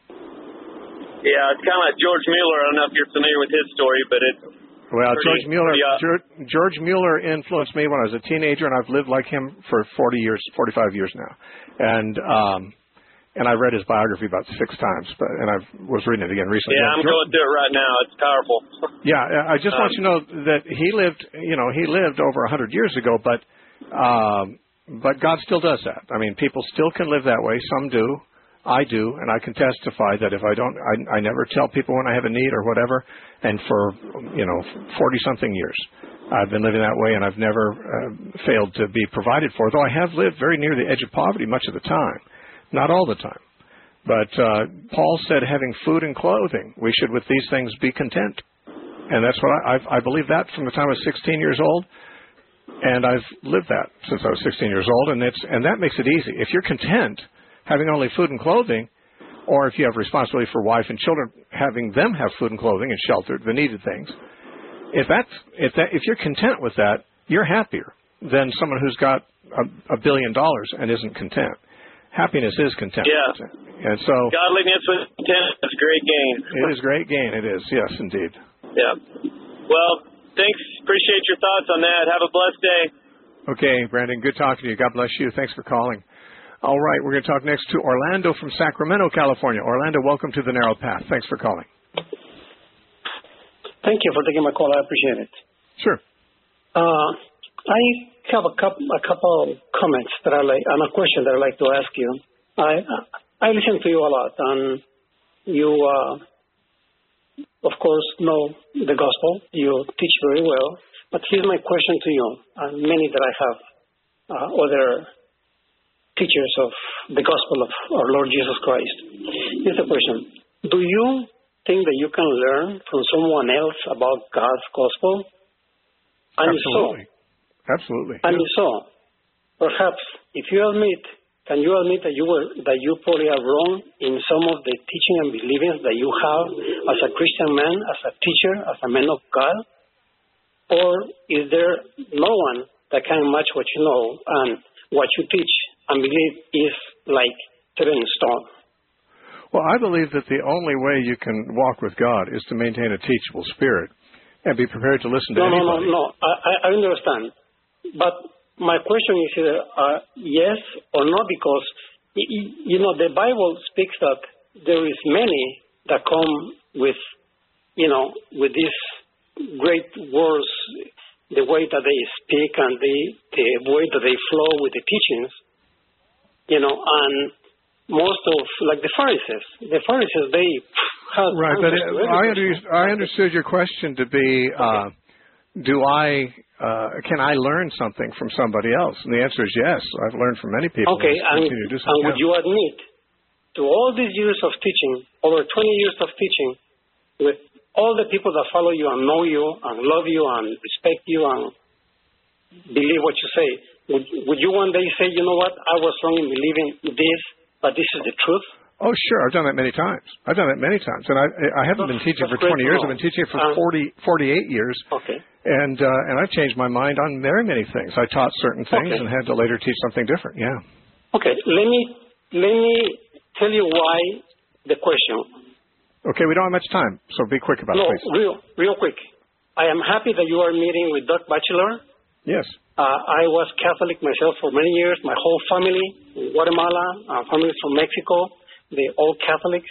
Yeah, it's kind of like George Mueller. I don't know if you're familiar with his story, but it's. Well, pretty, George Mueller, pretty, uh, George, George Mueller influenced me when I was a teenager, and I've lived like him for forty years, forty-five years now. And um, and I read his biography about six times, but and I was reading it again recently. Yeah, I'm George, going through it right now. It's powerful. Yeah, I just um, want you to know that he lived, you know, he lived over a hundred years ago, but um, but God still does that. I mean, people still can live that way. Some do. I do, and I can testify that if I don't, I, I never tell people when I have a need or whatever. And for, you know, forty-something years, I've been living that way, and I've never uh, failed to be provided for, though I have lived very near the edge of poverty much of the time. Not all the time. But uh, Paul said, having food and clothing, we should with these things be content. And that's what I, I've, I believe that from the time I was sixteen years old, and I've lived that since I was sixteen years old, and, it's, and that makes it easy. If you're content having only food and clothing, or if you have responsibility for wife and children, having them have food and clothing and shelter, the needed things. If that's if that if you're content with that, you're happier than someone who's got a, a billion dollars and isn't content. Happiness is content. Yeah. And so godliness with content is great gain. It is great gain. It is. Yes, indeed. Yeah. Well, thanks. Appreciate your thoughts on that. Have a blessed day. Okay, Brandon, good talking to you. God bless you. Thanks for calling. All right, we're going to talk next to Orlando from Sacramento, California. Orlando, welcome to the Narrow Path. Thanks for calling. Thank you for taking my call. I appreciate it. Sure. Uh, I have a couple, a couple of comments that I like, and a question that I'd like to ask you. I I listen to you a lot, and you, uh, of course, know the gospel. You teach very well. But here's my question to you, and many that I have uh, other teachers of the gospel of our Lord Jesus Christ. Here's the question. Do you think that you can learn from someone else about God's gospel? And Absolutely. So, Absolutely. and so, perhaps, if you admit, can you admit that you were that you probably are wrong in some of the teaching and beliefs that you have as a Christian man, as a teacher, as a man of God? Or is there no one that can match what you know and what you teach and believe is like set in stone? Well, I believe that the only way you can walk with God is to maintain a teachable spirit and be prepared to listen to no, anybody. No, no, no, I, I understand. But my question is either uh, yes or no, because, you know, the Bible speaks that there is many that come with, you know, with these great words, the way that they speak and the, the way that they flow with the teachings, you know, and most of, like the Pharisees, the Pharisees, they had... Right, but it, I, under, I understood your question to be, uh, do I, uh, can I learn something from somebody else? And the answer is yes. I've learned from many people. Okay, and, and would you admit to all these years of teaching, over twenty years of teaching, with all the people that follow you and know you and love you and respect you and believe what you say, would, would you one day say, you know what, I was wrong in believing this, but this is the truth? Oh, sure. I've done that many times. I've done that many times. And I I haven't been teaching for twenty years. I've been teaching for um, forty, forty-eight years. Okay. And uh, and I've changed my mind on very many things. I taught certain things okay. and had to later teach something different. Yeah. Okay. Let me, let me tell you why the question. Okay, we don't have much time, so be quick about no, it, please. No, real, real quick. I am happy that you are meeting with Doug Batchelor. Yes. Uh, I was Catholic myself for many years. My whole family in Guatemala, uh, families from Mexico, they're all Catholics.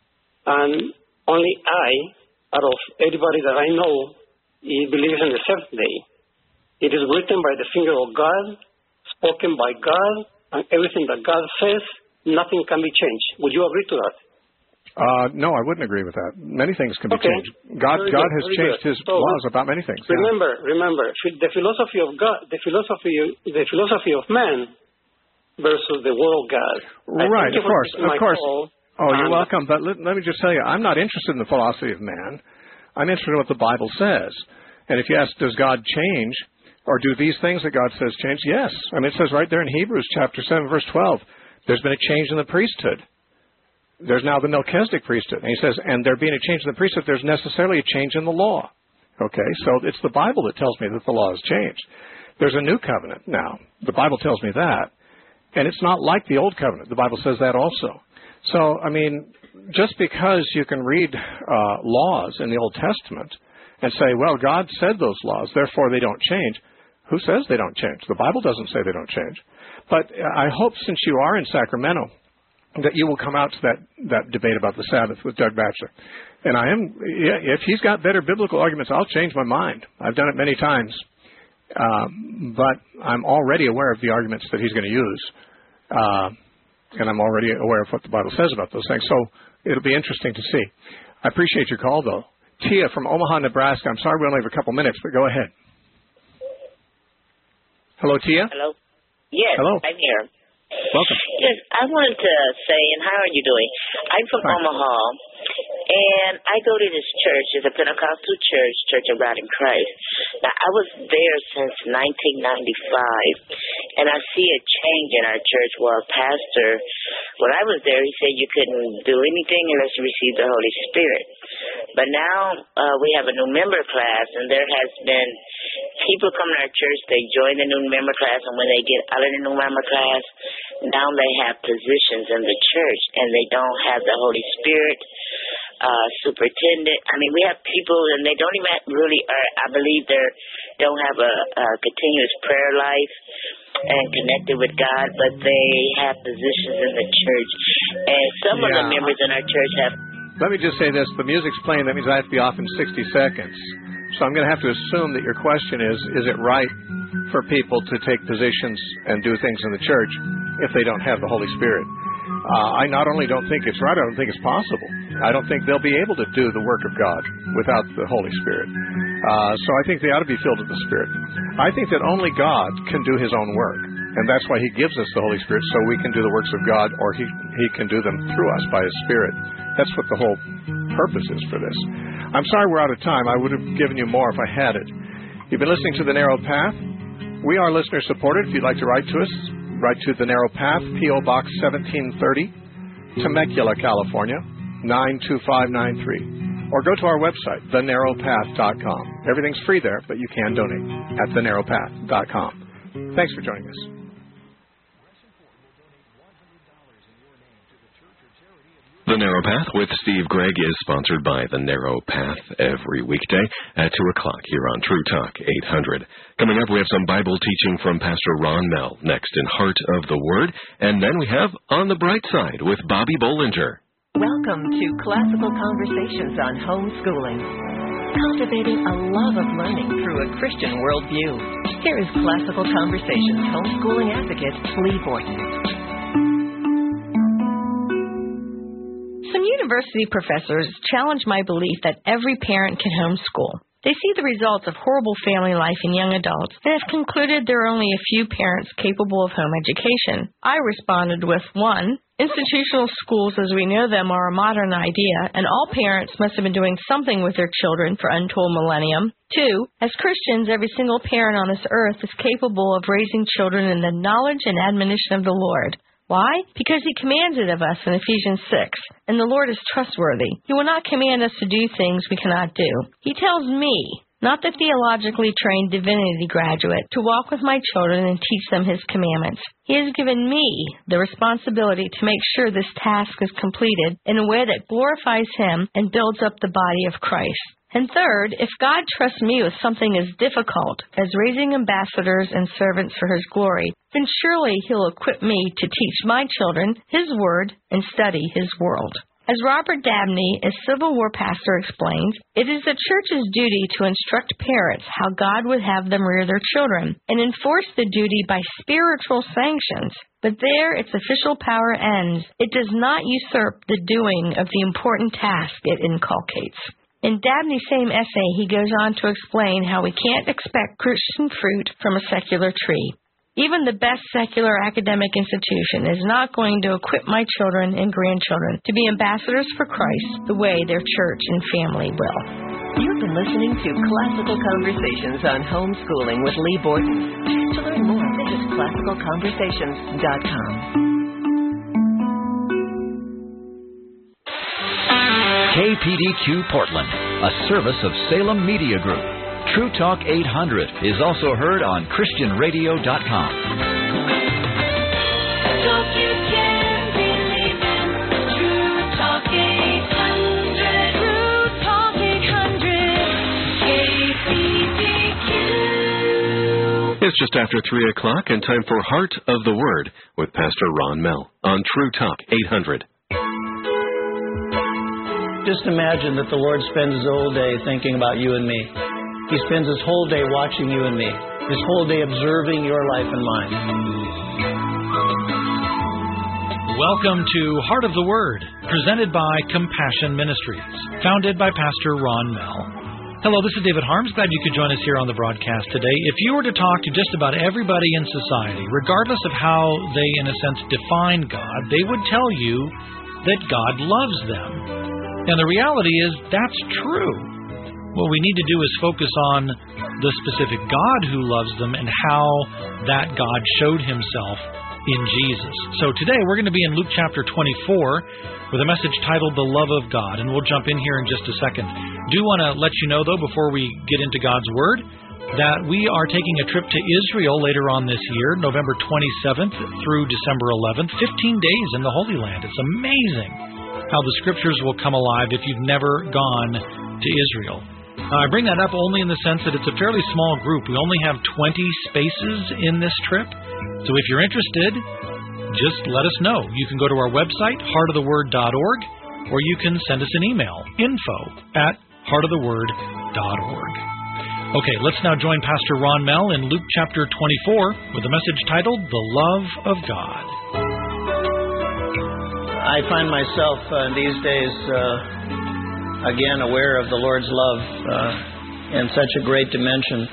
And only I, out of everybody that I know, he believes in the seventh day. It is written by the finger of God, spoken by God, and everything that God says, nothing can be changed. Would you agree to that? Uh, no, I wouldn't agree with that. Many things can be okay. changed. God, Very God good. has Very changed good. His so, laws about many things. Remember, yeah. remember, the philosophy of God, the philosophy, the philosophy of man versus the word of God. Right, of course, of course. Call, oh, you're welcome. But let, let me just tell you, I'm not interested in the philosophy of man. I'm interested in what the Bible says. And if you ask, does God change, or do these things that God says change? Yes. I mean, it says right there in Hebrews chapter seven, verse twelve, there's been a change in the priesthood. There's now the Melchizedek priesthood. And he says, and there being a change in the priesthood, there's necessarily a change in the law. Okay, so it's the Bible that tells me that the law has changed. There's a new covenant now. The Bible tells me that. And it's not like the old covenant. The Bible says that also. So, I mean, just because you can read uh, laws in the Old Testament and say, well, God said those laws, therefore they don't change. Who says they don't change? The Bible doesn't say they don't change. But I hope, since you are in Sacramento, that you will come out to that, that debate about the Sabbath with Doug Batchelor. And I am, if he's got better biblical arguments, I'll change my mind. I've done it many times. Um, but I'm already aware of the arguments that he's going to use. Uh, and I'm already aware of what the Bible says about those things. So it'll be interesting to see. I appreciate your call, though. Tia from Omaha, Nebraska. I'm sorry we only have a couple minutes, but go ahead. Hello, Tia? Hello. Yes, Hello. I'm here. Welcome. Yes, I wanted to say, and how are you doing? I'm from Fine. Omaha, and I go to this church. It's a Pentecostal church, Church of God in Christ. Now, I was there since nineteen ninety-five, and I see a change in our church where our pastor, when I was there, he said you couldn't do anything unless you received the Holy Spirit. But now uh, we have a new member class, and there has been people come to our church, they join the new member class, and when they get out of the new member class, now they have positions in the church, and they don't have the Holy Spirit. uh, superintendent. I mean, we have people, and they don't even really, are, I believe they don't have a, a continuous prayer life and connected with God, but they have positions in the church. And some yeah. of the members in our church have... Let me just say this. The music's playing. That means I have to be off in sixty seconds. So I'm going to have to assume that your question is, is it right for people to take positions and do things in the church if they don't have the Holy Spirit? Uh, I not only don't think it's right, I don't think it's possible. I don't think they'll be able to do the work of God without the Holy Spirit. Uh, so I think they ought to be filled with the Spirit. I think that only God can do His own work, and that's why He gives us the Holy Spirit, so we can do the works of God, or He, he can do them through us by His Spirit. That's what the whole purpose is for this. I'm sorry we're out of time. I would have given you more if I had it. You've been listening to The Narrow Path. We are listener-supported. If you'd like to write to us, write to The Narrow Path, P O. Box seventeen thirty, Temecula, California, nine two five nine three. Or go to our website, the narrow path dot com. Everything's free there, but you can donate at the narrow path dot com. Thanks for joining us. The Narrow Path with Steve Gregg is sponsored by The Narrow Path every weekday at two o'clock here on True Talk eight hundred. Coming up, we have some Bible teaching from Pastor Ron Mell, next in Heart of the Word, and then we have On the Bright Side with Bobby Bollinger. Welcome to Classical Conversations on Homeschooling, cultivating a love of learning through a Christian worldview. Here is Classical Conversations homeschooling advocate Lee Borton. Some university professors challenge my belief that every parent can homeschool. They see the results of horrible family life in young adults and have concluded there are only a few parents capable of home education. I responded with, one, institutional schools as we know them are a modern idea, and all parents must have been doing something with their children for untold millennium. Two, as Christians, every single parent on this earth is capable of raising children in the knowledge and admonition of the Lord. Why? Because He commands it of us in Ephesians six, and the Lord is trustworthy. He will not command us to do things we cannot do. He tells me, not the theologically trained divinity graduate, to walk with my children and teach them His commandments. He has given me the responsibility to make sure this task is completed in a way that glorifies Him and builds up the body of Christ. And third, if God trusts me with something as difficult as raising ambassadors and servants for His glory, then surely He'll equip me to teach my children His Word and study His world. As Robert Dabney, a Civil War pastor, explains, it is the church's duty to instruct parents how God would have them rear their children and enforce the duty by spiritual sanctions. But there its official power ends. It does not usurp the doing of the important task it inculcates. In Dabney's same essay, he goes on to explain how we can't expect Christian fruit from a secular tree. Even the best secular academic institution is not going to equip my children and grandchildren to be ambassadors for Christ the way their church and family will. You've been listening to Classical Conversations on Homeschooling with Lee Borton. To learn more, visit classical conversations dot com. K P D Q Portland, a service of Salem Media Group. True Talk eight hundred is also heard on Christian radio dot com. Talk you can believe in. True Talk eight hundred. True Talk eight hundred. K P D Q. It's just after three o'clock and time for Heart of the Word with Pastor Ron Mell on True Talk eight hundred. Just imagine that the Lord spends His whole day thinking about you and me. He spends His whole day watching you and me. His whole day observing your life and mine. Welcome to Heart of the Word, presented by Compassion Ministries, founded by Pastor Ron Mell. Hello, this is David Harms. Glad you could join us here on the broadcast today. If you were to talk to just about everybody in society, regardless of how they, in a sense, define God, they would tell you that God loves them. And the reality is, that's true. What we need to do is focus on the specific God who loves them and how that God showed Himself in Jesus. So today we're going to be in Luke chapter twenty-four with a message titled The Love of God, and we'll jump in here in just a second. Do want to let you know, though, before we get into God's Word, that we are taking a trip to Israel later on this year, November twenty-seventh through December eleventh, fifteen days in the Holy Land. It's amazing. how the Scriptures will come alive if you've never gone to Israel. Now, I bring that up only in the sense that it's a fairly small group. We only have twenty spaces in this trip. So if you're interested, just let us know. You can go to our website, heart of the word dot org, or you can send us an email, info at heart of the word dot org. Okay, let's now join Pastor Ron Mell in Luke chapter twenty-four with a message titled, The Love of God. I find myself uh, these days, uh, again, aware of the Lord's love uh, in such a great dimension.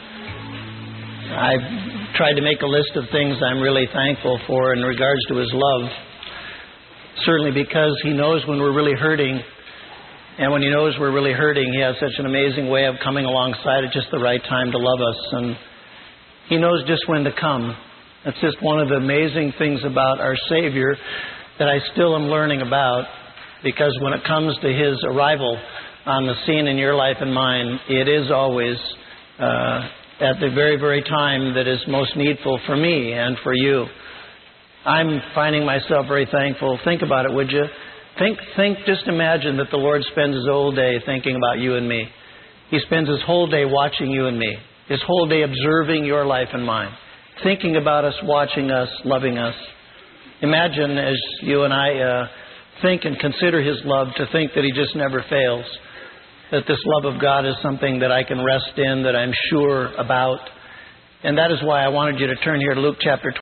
I've tried to make a list of things I'm really thankful for in regards to His love. Certainly because He knows when we're really hurting, and when He knows we're really hurting, He has such an amazing way of coming alongside at just the right time to love us. And He knows just when to come. That's just one of the amazing things about our Savior that I still am learning about, because when it comes to His arrival on the scene in your life and mine, it is always uh, at the very, very time that is most needful for me and for you. I'm finding myself very thankful. Think about it, would you? Think, think, just imagine that the Lord spends His whole day thinking about you and me. He spends His whole day watching you and me. His whole day observing your life and mine. Thinking about us, watching us, loving us. Imagine as you and I uh, think and consider His love, to think that He just never fails. That this love of God is something that I can rest in, that I'm sure about. And that is why I wanted you to turn here to Luke chapter